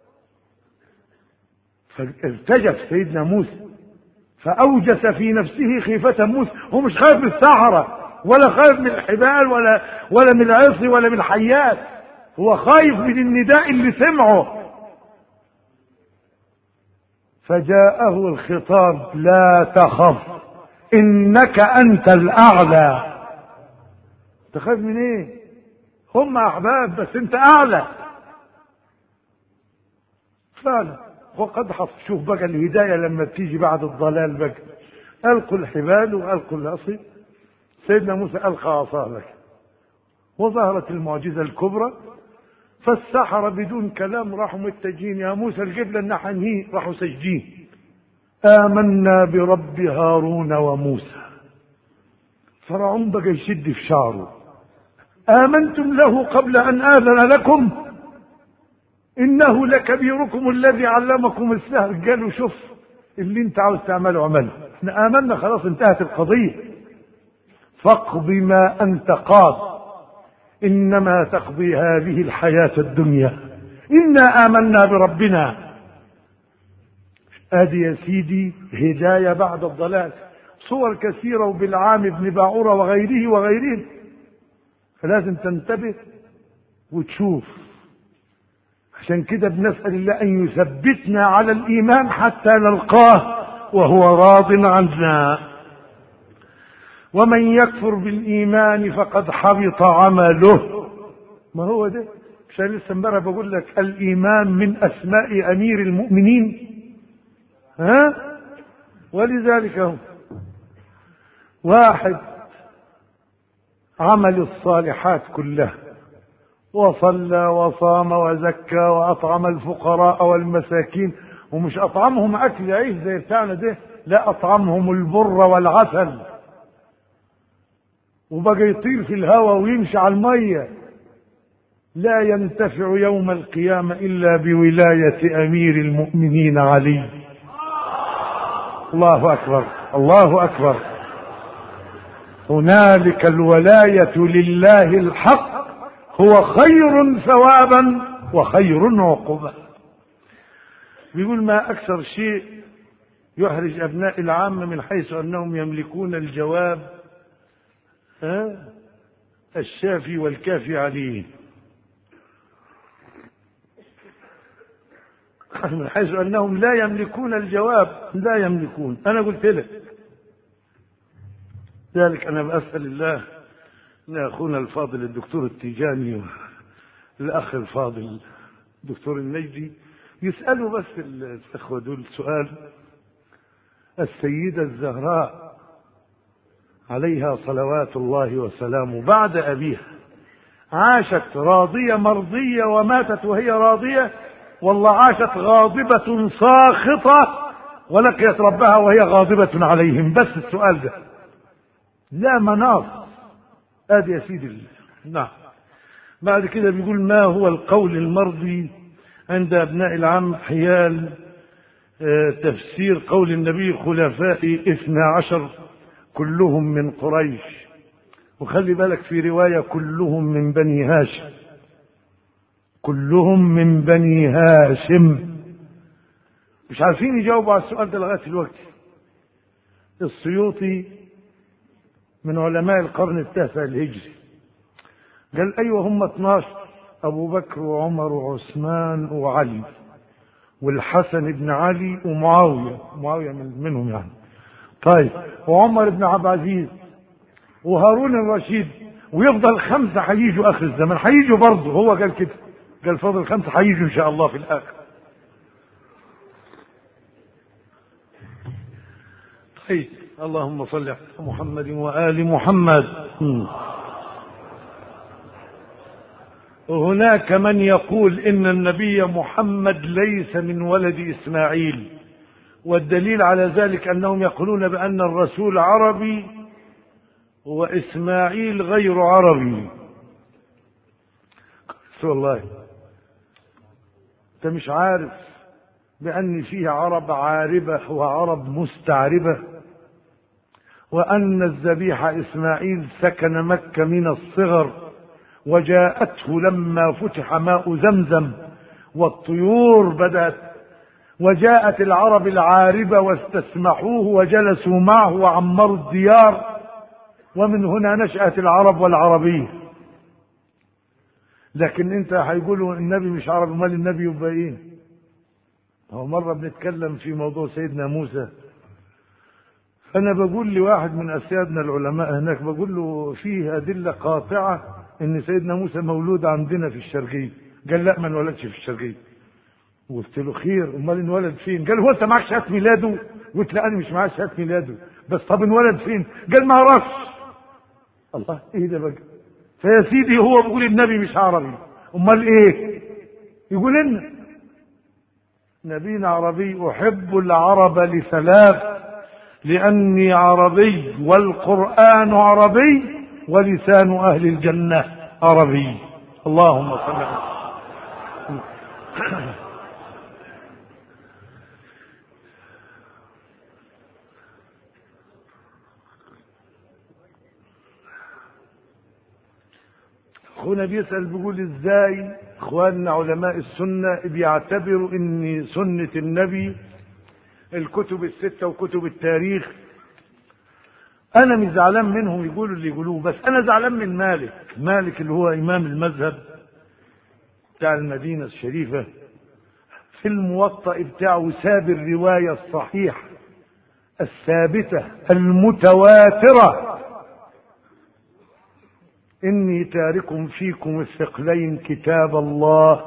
فارتجف سيدنا موسى فاوجس في نفسه خيفة موسى. هو مش خايف من السحرة ولا خايف من الحبال ولا من العصي ولا من الحيات، هو خايف من النداء اللي سمعه فجاءه الخطاب: لا تخف إنك أنت الأعلى. تخاف من إيه؟ هم أحباب بس أنت أعلى. فعلا وقد حصل. شوف بقى الهداية لما بتيجي بعد الضلال بقى. ألقوا الحبال وألقوا العصي. سيدنا موسى ألقى عصاه وظهرت المعجزة الكبرى، فالسحرة بدون كلام راحوا متجهين: يا موسى القبلة إن حنهي. راحوا سجدين: آمنا برب هارون وموسى. فرعون بقى يشد في شعره: آمنتم له قبل أن آذن لكم؟ إنه لكبيركم الذي علمكم السحر. قالوا: شوف اللي انت عاوز تعمله عمله، احنا آمنا خلاص انتهت القضية. فاقض ما أنت قاض إنما تقضي هذه الحياة الدنيا إنا آمنا بربنا. ادي يا سيدي هداية بعد الضلال. صور كثيرة وبالعام بن باعورة وغيرهم. فلازم تنتبه وتشوف. عشان كده بنسأل الله أن يثبتنا على الإيمان حتى نلقاه وهو راض عنا. ومن يكفر بالإيمان فقد حبط عمله. ما هو ده؟ مش أنا لسه امبارح بقول لك الإيمان من أسماء أمير المؤمنين. ولذلك هو واحد عمل الصالحات كلها، وصلى وصام وزكى وأطعم الفقراء والمساكين، ومش أطعمهم أكل عيش زي بتاعنا ده، لا، أطعمهم البر والعسل، وبقى يطير في الهواء ويمشي على المية. لا ينتفع يوم القيامة إلا بولاية أمير المؤمنين علي. الله أكبر، الله أكبر. هنالك الولاية لله الحق، هو خير ثوابا وخير عقبا. بيقول: ما أكثر شيء يحرج أبناء العامة من حيث أنهم يملكون الجواب الشافي والكافي عليه، من حيث أنهم لا يملكون الجواب. لا يملكون. أنا قلت لك ذلك. أنا بأسأل الله أن أخونا الفاضل الدكتور التيجاني والأخ الفاضل الدكتور النجدي يسألوا بس الأخوة دول سؤال. السيدة الزهراء عليها صلوات الله وسلامه بعد أبيها عاشت راضية مرضية وماتت وهي راضية، والله عاشت غاضبة ساخطة ولقيت ربها وهي غاضبة عليهم؟ بس السؤال ده لا مناص. ادي يا سيدي. نعم. بعد كده بيقول: ما هو القول المرضي عند ابناء العام حيال تفسير قول النبي خلفائي 12 كلهم من قريش؟ وخلي بالك في رواية كلهم من بني هاشم. كلهم من بني هاشم. مش عارفين يجاوبوا على السؤال ده لغاية الوقت. السيوطي من علماء القرن التاسع الهجري قال: أيوة هم 12: أبو بكر وعمر وعثمان وعلي والحسن بن علي ومعاوية منهم يعني. طيب، وعمر بن عبد العزيز وهارون الرشيد، ويفضل 5 هيجوا آخر الزمن. هيجوا برضه، هو قال كده، قال فاضل 5 هيجوا إن شاء الله في الآخر. طيب، اللهم صل على محمد وآل محمد. هناك من يقول إن النبي محمد ليس من ولد إسماعيل، والدليل على ذلك أنهم يقولون بأن الرسول عربي وإسماعيل غير عربي. والله أنت مش عارف بأن فيه عرب عاربة وعرب مستعربة، وأن الذبيح إسماعيل سكن مكة من الصغر، وجاءته لما فتح ماء زمزم والطيور بدأت، وجاءت العرب العاربة واستسمحوه وجلسوا معه وعمروا الديار، ومن هنا نشأت العرب والعربية. لكن انت هيقولوا النبي مش عربي، مال النبي يبقى ايه؟ هو مرة بنتكلم في موضوع سيدنا موسى، فأنا بقول لواحد من أسيادنا العلماء هناك، بقول له فيه أدلة قاطعة إن سيدنا موسى مولود عندنا في الشرقية. قال لا، ما انولدش في الشرقية. قلت له خير، امال انولد فين؟ قال هو انت معك شهاده ميلاده؟ قلت لا، انا مش معايا شهاده ميلاده، بس طب انولد فين؟ قال ما اعرفش. الله، ايه ده بقى؟ فيا سيدي هو بيقول النبي مش عربي، امال ايه؟ يقول لنا نبينا عربي. احب العرب لثلاث: لاني عربي، والقران عربي، ولسان اهل الجنه عربي. اللهم صل على اخونا بيسأل بيقول ازاي اخواننا علماء السنة بيعتبروا ان سنة النبي الكتب الستة وكتب التاريخ. انا مش زعلان منهم يقولوا اللي يقولوه، بس انا زعلان من مالك اللي هو امام المذهب بتاع المدينة الشريفة. في الموطأ بتاعه ساب الرواية الصحيحة الثابتة المتواترة: إني تارك فيكم الثقلين كتاب الله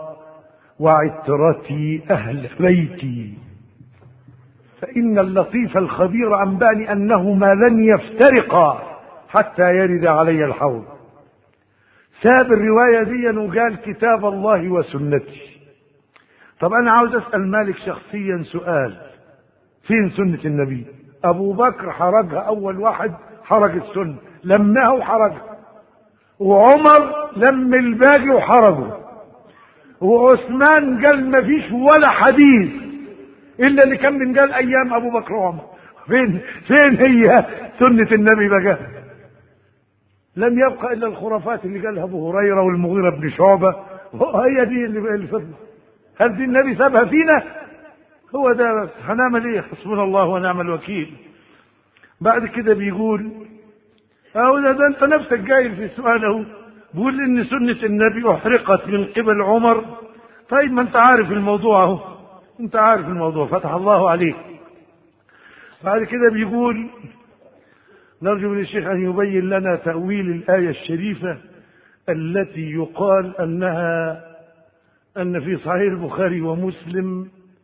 وعترتي أهل بيتي، فإن اللطيف الخبير أنبأني أنهما لن يفترقا حتى يرد علي الحوض. ساب الرواية دي وقال كتاب الله وسنتي. طب أنا عاوز أسأل مالك شخصيا سؤال: فين سنة النبي؟ أبو بكر حرجها، أول واحد حرج السنة، لمها وحرجها، وعمر لم الباقي وحرجه، وعثمان قال ما فيش ولا حديث الا اللي كان بنقال ايام ابو بكر وعمر. فين هي سنة النبي بقى؟ لم يبقى الا الخرافات اللي قالها ابو هريرة والمغيرة بن شعبة، هي دي اللي فضل. هل دي النبي سابها فينا؟ هو ده بس. هنعمل ايه؟ حسبنا الله ونعم الوكيل. بعد كده بيقول اهو ده انت نفسك جاي في السؤال اهو، بيقول ان سنة النبي احرقت من قبل عمر. طيب ما انت عارف الموضوع اهو، انت عارف الموضوع، فتح الله عليك. بعد كده بيقول نرجو من الشيخ ان يبين لنا تأويل الآية الشريفة التي يقال ان في صحيح البخاري ومسلم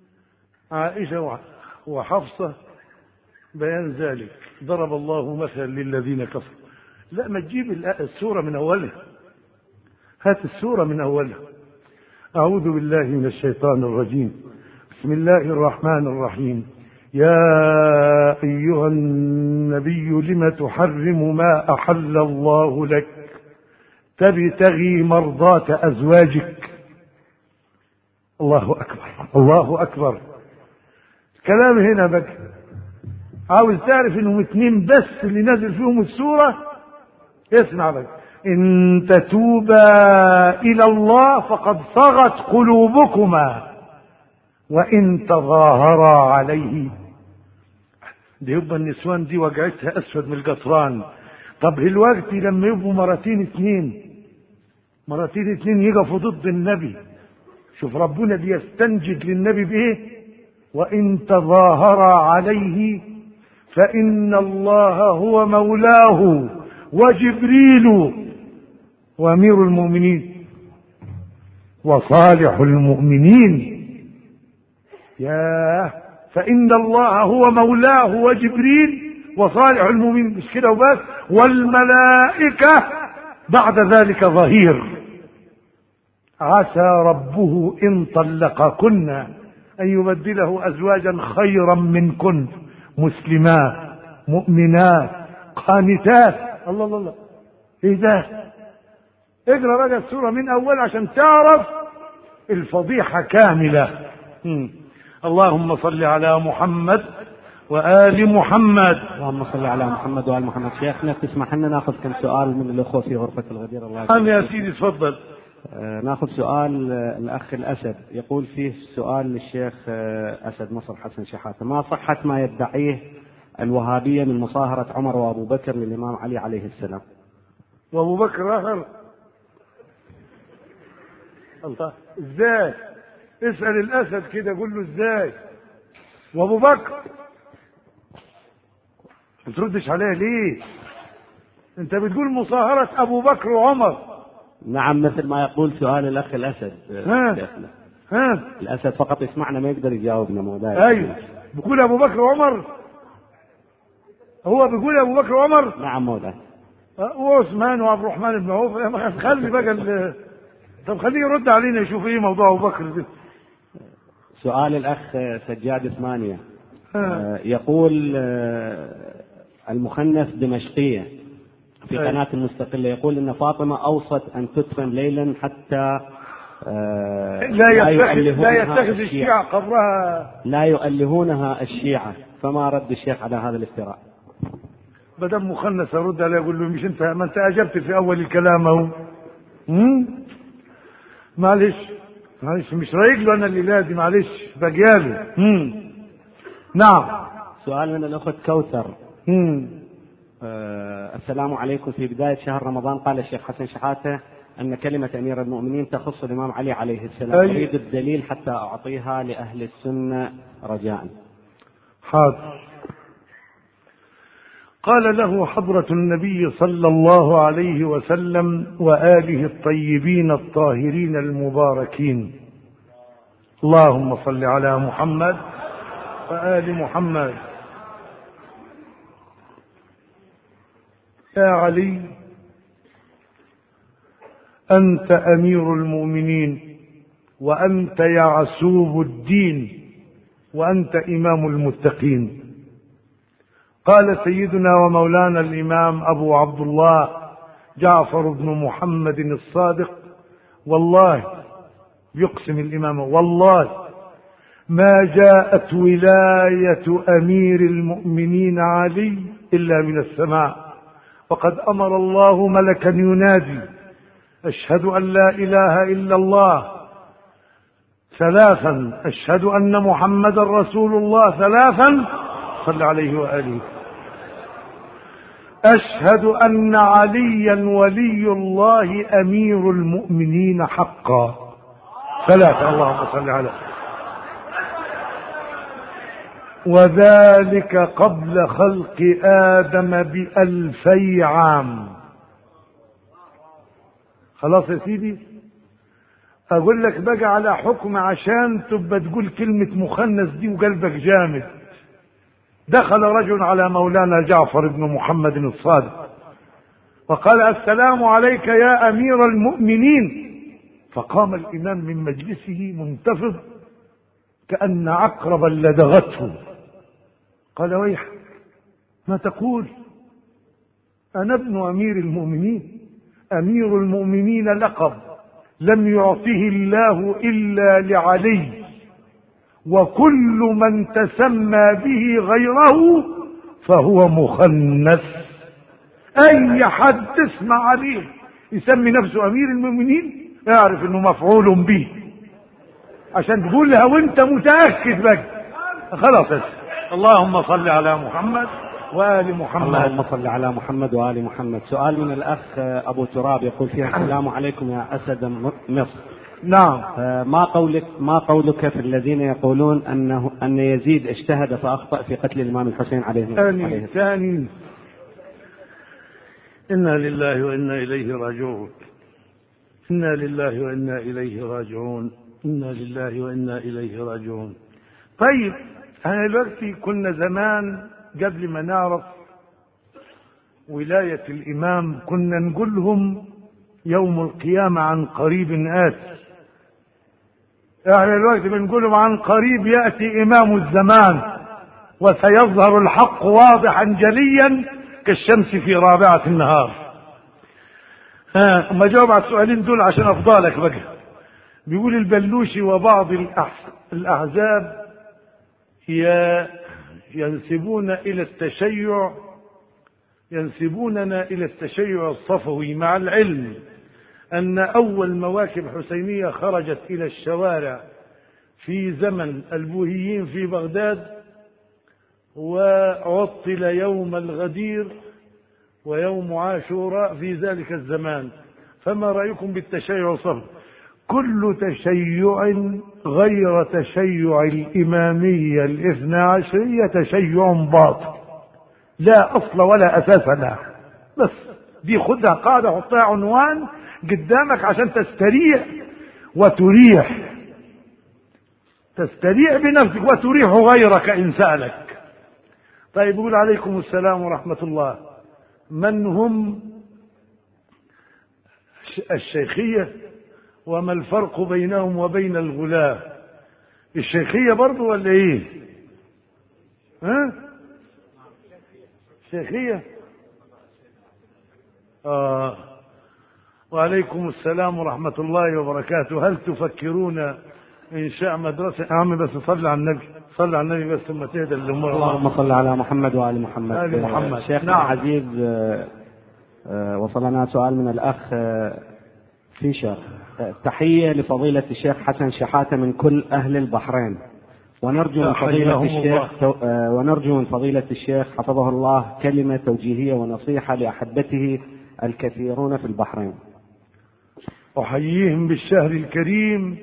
عائشة وحفصة بيان ذلك: ضرب الله مثلا للذين كفروا. لا، ما تجيب السورة من أولها، هات السورة من أولها. أعوذ بالله من الشيطان الرجيم. بسم الله الرحمن الرحيم. يا أيها النبي لم تحرم ما أحل الله لك تبتغي مرضات أزواجك. الله أكبر، الله أكبر. كلام هنا بك عاوز تعرف انهم اتنين بس اللي نازل فيهم السورة؟ اسمع بك: ان تتوبا الى الله فقد صغت قلوبكما وان تظاهرا عليه. دي يبقى النسوان دي وجعتها اسود من القطران. طب الوقت لما يبقوا مرتين اتنين يقفوا ضد النبي، شوف ربنا بيستنجد للنبي بايه: وان تظاهرا عليه فإن الله هو مولاه وجبريل وأمير المؤمنين وصالح المؤمنين. ياه، فإن الله هو مولاه وجبريل وصالح المؤمنين، مش كده وبس، والملائكة بعد ذلك ظهير. عسى ربه إن طلقكن أن يبدله أزواجا خيرا منكن مسلمات مؤمنات قانتات. الله الله الله، ايه ده؟ اقرا بقى السوره من اول عشان تعرف الفضيحه كامله. اللهم صل على محمد وآل محمد. اللهم صل على محمد وآل محمد. شيخنا تسمح لنا ناخذ كم سؤال من الاخوه في غرفه الغدير؟ الله يسلمك. يا سيدي تفضل. ناخذ سؤال الأخ الأسد، يقول فيه سؤال للشيخ أسد مصر حسن شحاتة: ما صحة ما يدعيه الوهابية من مصاهرة عمر وأبو بكر للإمام علي عليه السلام؟ وأبو بكر آخر؟ الله، إزاي؟ اسأل الأسد كده قول له ازاي. وأبو بكر ما تردش عليها ليه؟ أنت بتقول مصاهرة أبو بكر وعمر. نعم، مثل ما يقول سؤال الأخ الأسد. ها الأسد فقط يسمعنا ما يقدر يجاوبنا مولاي. أيوه بيقول أبو بكر وعمر. هو بيقول أبو بكر وعمر. نعم مولاي. وعثمان وعبد الرحمن بن عوف. خلي بقى طب خليه يرد علينا يشوف ايه موضوع ابو بكر ده. سؤال الأخ سجاد ثمانية يقول المخنث دمشقية في قناة المستقلة يقول إن فاطمة أوصت أن تدفن ليلا حتى لا يتخذ الشيعة قبرها. لا يؤلهونها الشيعة، فما رد الشيخ على هذا الافتراء؟ بدم مخنث ارد عليه اقول له مش انت ما انت اجبت في اول الكلام اهو. معلش مش رايق له انا الليله دي، معلش بقياله. نعم. سؤال من الاخت كوثر. السلام عليكم. في بدايه شهر رمضان قال الشيخ حسن شحاته ان كلمه امير المؤمنين تخص الامام علي عليه السلام. اريد الدليل حتى اعطيها لاهل السنه رجاء. حاضر. قال له حضرة النبي صلى الله عليه وسلم وآله الطيبين الطاهرين المباركين: اللهم صل على محمد وآل محمد. يا علي أنت أمير المؤمنين، وأنت يعسوب الدين، وأنت إمام المتقين. قال سيدنا ومولانا الإمام أبو عبد الله جعفر بن محمد الصادق: والله، يقسم الإمام، والله ما جاءت ولاية أمير المؤمنين علي إلا من السماء، وقد أمر الله ملكا ينادي: أشهد أن لا إله إلا الله 3، أشهد أن محمد رسول الله 3، صل عليه وآله، أشهد أن عليا ولي الله أمير المؤمنين حقا 3، اللهم صل عليه. وذلك قبل خلق آدم ب2000 عام. خلاص يا سيدي، أقول لك بقى على حكم عشان تبقى تقول كلمة مخنث دي وقلبك جامد. دخل رجل على مولانا جعفر بن محمد الصادق وقال: السلام عليك يا أمير المؤمنين. فقام الإمام من مجلسه منتفض كأن عقربا لدغته. قال: ويحك، ما تقول؟ أنا ابن أمير المؤمنين. أمير المؤمنين لقب لم يعطه الله إلا لعلي، وكل من تسمى به غيره فهو مخنث. أي حد تسمع عليه يسمي نفسه أمير المؤمنين اعرف انه مفعول به، عشان تقولها وانت متأكد بقى. خلاص. اللهم صل على محمد وآل محمد. اللهم صل على محمد وآل محمد. سؤال من الأخ أبو تراب يقول فيها: السلام عليكم يا أسد مصر. نعم. ما قولك في الذين يقولون أن يزيد اجتهد فأخطأ في قتل الإمام الحسين عليه السلام؟ ثاني إنا لله وإنا إليه راجعون. إنا لله وإنا إليه راجعون. إنا لله وإنا إليه راجعون. طيب، أنا دلوقتي كنا زمان قبل ما نعرف ولاية الإمام كنا نقول لهم يوم القيامة عن قريب آتي. احنا دلوقتي بنقول لهم عن قريب يأتي إمام الزمان وسيظهر الحق واضحا جليا كالشمس في رابعة النهار. اما جاوب على السؤالين دول عشان افضلك بقى. بيقول البلوشي: وبعض الأحزاب ينسبوننا إلى التشيع الصفوي، مع العلم أن أول مواكب حسينية خرجت إلى الشوارع في زمن البوهيين في بغداد، وعطل يوم الغدير ويوم عاشوراء في ذلك الزمان. فما رأيكم بالتشيع الصفوي؟ كل تشيع غير تشيع الإمامية الاثنى عشرية تشيع باطل لا أصل ولا أساس له. بس دي خدها قاعدة، حطها عنوان قدامك عشان تستريح وتريح، تستريح بنفسك وتريح غيرك إن سألك. طيب يقول عليكم السلام ورحمة الله. من هم الشيخية وما الفرق بينهم وبين الغلاة؟ الشيخية برضو ولا ايه؟ ها؟ الشيخية وعليكم السلام ورحمة الله وبركاته. هل تفكرون إنشاء مدرسة؟ يا عم بس صلي على النبي، صلي على النبي بس ثم تهدى الأمور. اللهم صل على محمد وآل محمد. آل محمد. شيخ العزيز، وصلنا سؤال من الأخ فيشر. تحية لفضيلة الشيخ حسن شحاتة من كل أهل البحرين، ونرجو من فضيلة الشيخ حفظه الله كلمة توجيهية ونصيحة لأحبته الكثيرون في البحرين. أحييهم بالشهر الكريم،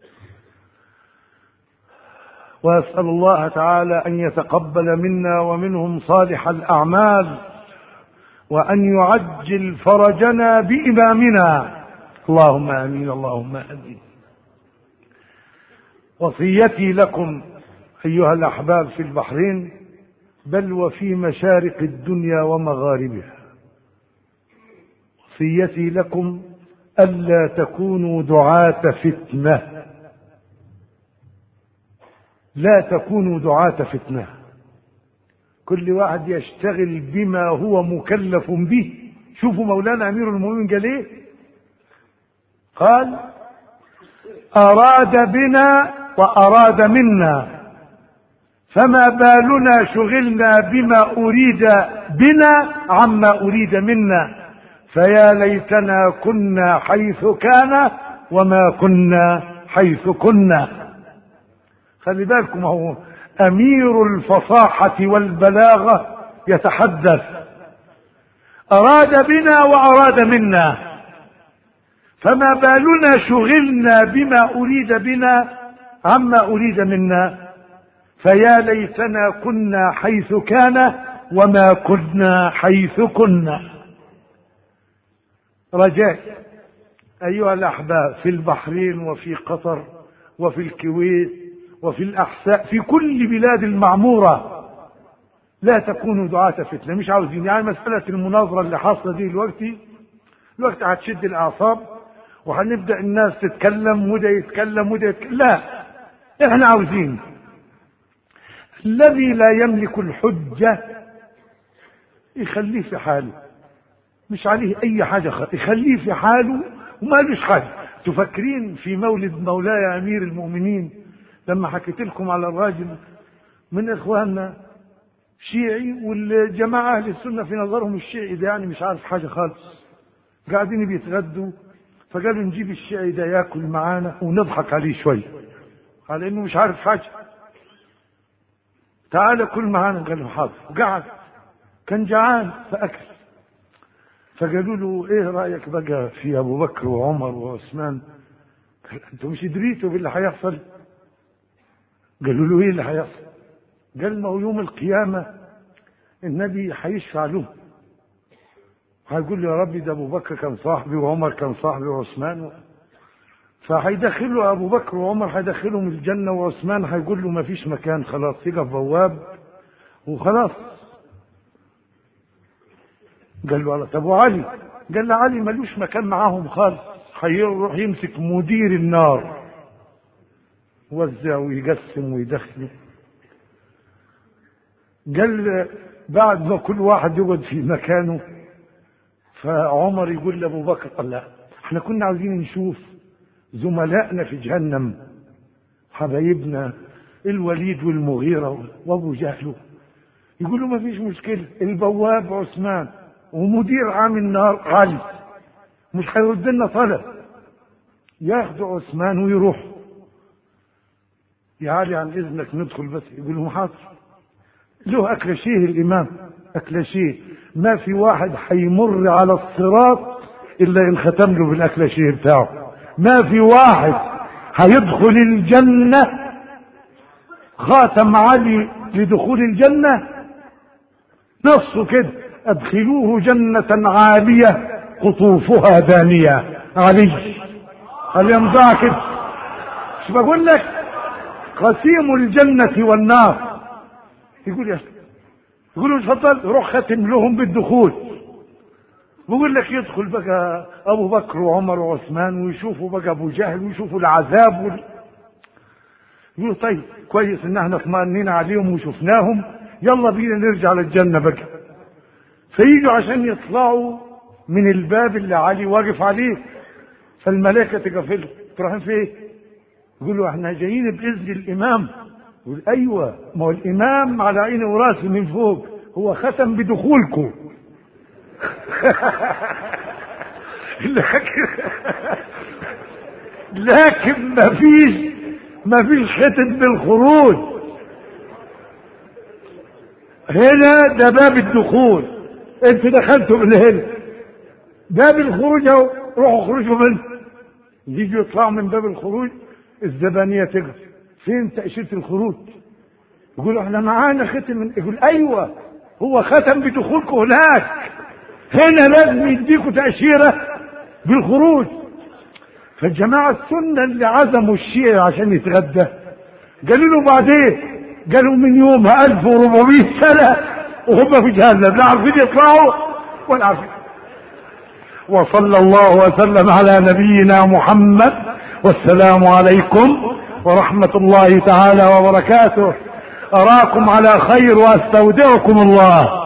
وأسأل الله تعالى أن يتقبل منا ومنهم صالح الأعمال، وأن يعجل فرجنا بإمامنا، اللهم آمين اللهم آمين. وصيتي لكم أيها الأحباب في البحرين بل وفي مشارق الدنيا ومغاربها، وصيتي لكم ألا تكونوا دعاة فتنة، لا تكونوا دعاة فتنة. كل واحد يشتغل بما هو مكلف به. شوفوا مولانا أمير المؤمنين قال ايه؟ قال أراد بنا وأراد منا، فما بالنا شغلنا بما أريد بنا عما أريد منا، فيا ليتنا كنا حيث كان وما كنا حيث كنا. خلي بالكم، هو أمير الفصاحة والبلاغة يتحدث. أراد بنا وأراد منا، فما بالنا شغلنا بما أريد بنا عما أريد منا، فيا ليتنا كنا حيث كان وما كنا حيث كنا. رجاء أيها الأحباب في البحرين وفي قطر وفي الكويت وفي الأحساء في كل بلاد المعمورة لا تكونوا دعاة فتنة. مش عاوزين يعني مسألة المناظرة اللي حاصلة دي الوقت هتشد الأعصاب وهنبدأ الناس تتكلم وده يتكلم وده يتكلم. لا، احنا عاوزين الذي لا يملك الحجة يخليه في حاله، مش عليه أي حاجة يخليه في حاله وما لوش حاجة. تفكرين في مولد مولاي أمير المؤمنين لما حكيت لكم على الراجل من إخواننا شيعي، والجماعة أهل السنة في نظرهم الشيعي ده يعني مش عارف حاجة خالص، قاعدين بيتغدوا فقالوا نجيب الشيعي ده ياكل معانا ونضحك عليه شوي على انه مش عارف حاجة، تعال كل معانا. قال له حاضر، وقعد كان جعان فأكل. فقالوا له ايه رأيك بقى في ابو بكر وعمر وعثمان؟ قال انتوا مش دريتوا باللي هيحصل؟ قالوا له ايه اللي هيحصل؟ قال ما هو يوم القيامة النبي هيشفع له، هيقول له يا ربي ده ابو بكر كان صاحبي وعمر كان صاحبي وعثمان، فهيدخلوا ابو بكر وعمر هيدخلهم الجنة، وعثمان هيقول له ما فيش مكان خلاص، يقف بواب وخلاص. قال له طب وعلي؟ قال له علي ملوش مكان معاهم خالص، هيروح يمسك مدير النار وزع ويقسم ويدخل. قال بعد ما كل واحد يقعد في مكانه فعمر يقول لابو بكر قال لا احنا كنا عاوزين نشوف زملائنا في جهنم حبايبنا الوليد والمغيرة وابو جهل. يقولوا ما فيش مشكلة، البواب عثمان ومدير عام النار علي، مش هيرد لنا طلب، ياخدوا عثمان ويروح. يا علي عن اذنك ندخل بس. يقول لهم حاضر. له اكلشيه الامام، اكلشيه ما في واحد هيمر على الصراط الا ان ختم له بالاكلشيه بتاعه، ما في واحد هيدخل الجنة خاتم علي لدخول الجنة، نصه كده: ادخلوه جنة عالية قطوفها دانية. علي هل يمضى كده؟ مش بقول لك قسيم الجنة والنار؟ يقولوا اتفضل، روح ختم لهم بالدخول. بقول لك يدخل بقى ابو بكر وعمر وعثمان ويشوفوا بقى ابو جهل ويشوفوا العذاب يقولوا طيب كويس ان احنا اطمأنينا عليهم وشفناهم، يلا بينا نرجع للجنة بقى. فييجوا عشان يطلعوا من الباب اللي علي واقف عليه، فالملائكة تقفلوا: تروحين فين؟ يقولوا احنا جايين بإذن الإمام. يقول ايوه، ما هو الإمام على عيني وراسي من فوق، هو ختم بدخولكم. لكن ما فيش ختم بالخروج. هنا ده باب الدخول، انتوا دخلتوا من هنا. باب الخروج اهو، روحوا خرجوا منه. يجوا يطلعوا من باب الخروج، الزبانية تقف: فين تأشيرة الخروج؟ يقولوا احنا معانا ختم. يقول ايوه، هو ختم بدخولكم هناك، هنا لازم يديكوا تأشيرة بالخروج. فالجماعة السنة اللي عزموا الشيعة عشان يتغدى قالوا له بعدين، قالوا من يومها 1400 سنة وهم في جهنم، لا عارفين يطلعوا ولا عارفين. وصلى الله وسلم على نبينا محمد، والسلام عليكم ورحمة الله تعالى وبركاته. أراكم على خير وأستودعكم الله.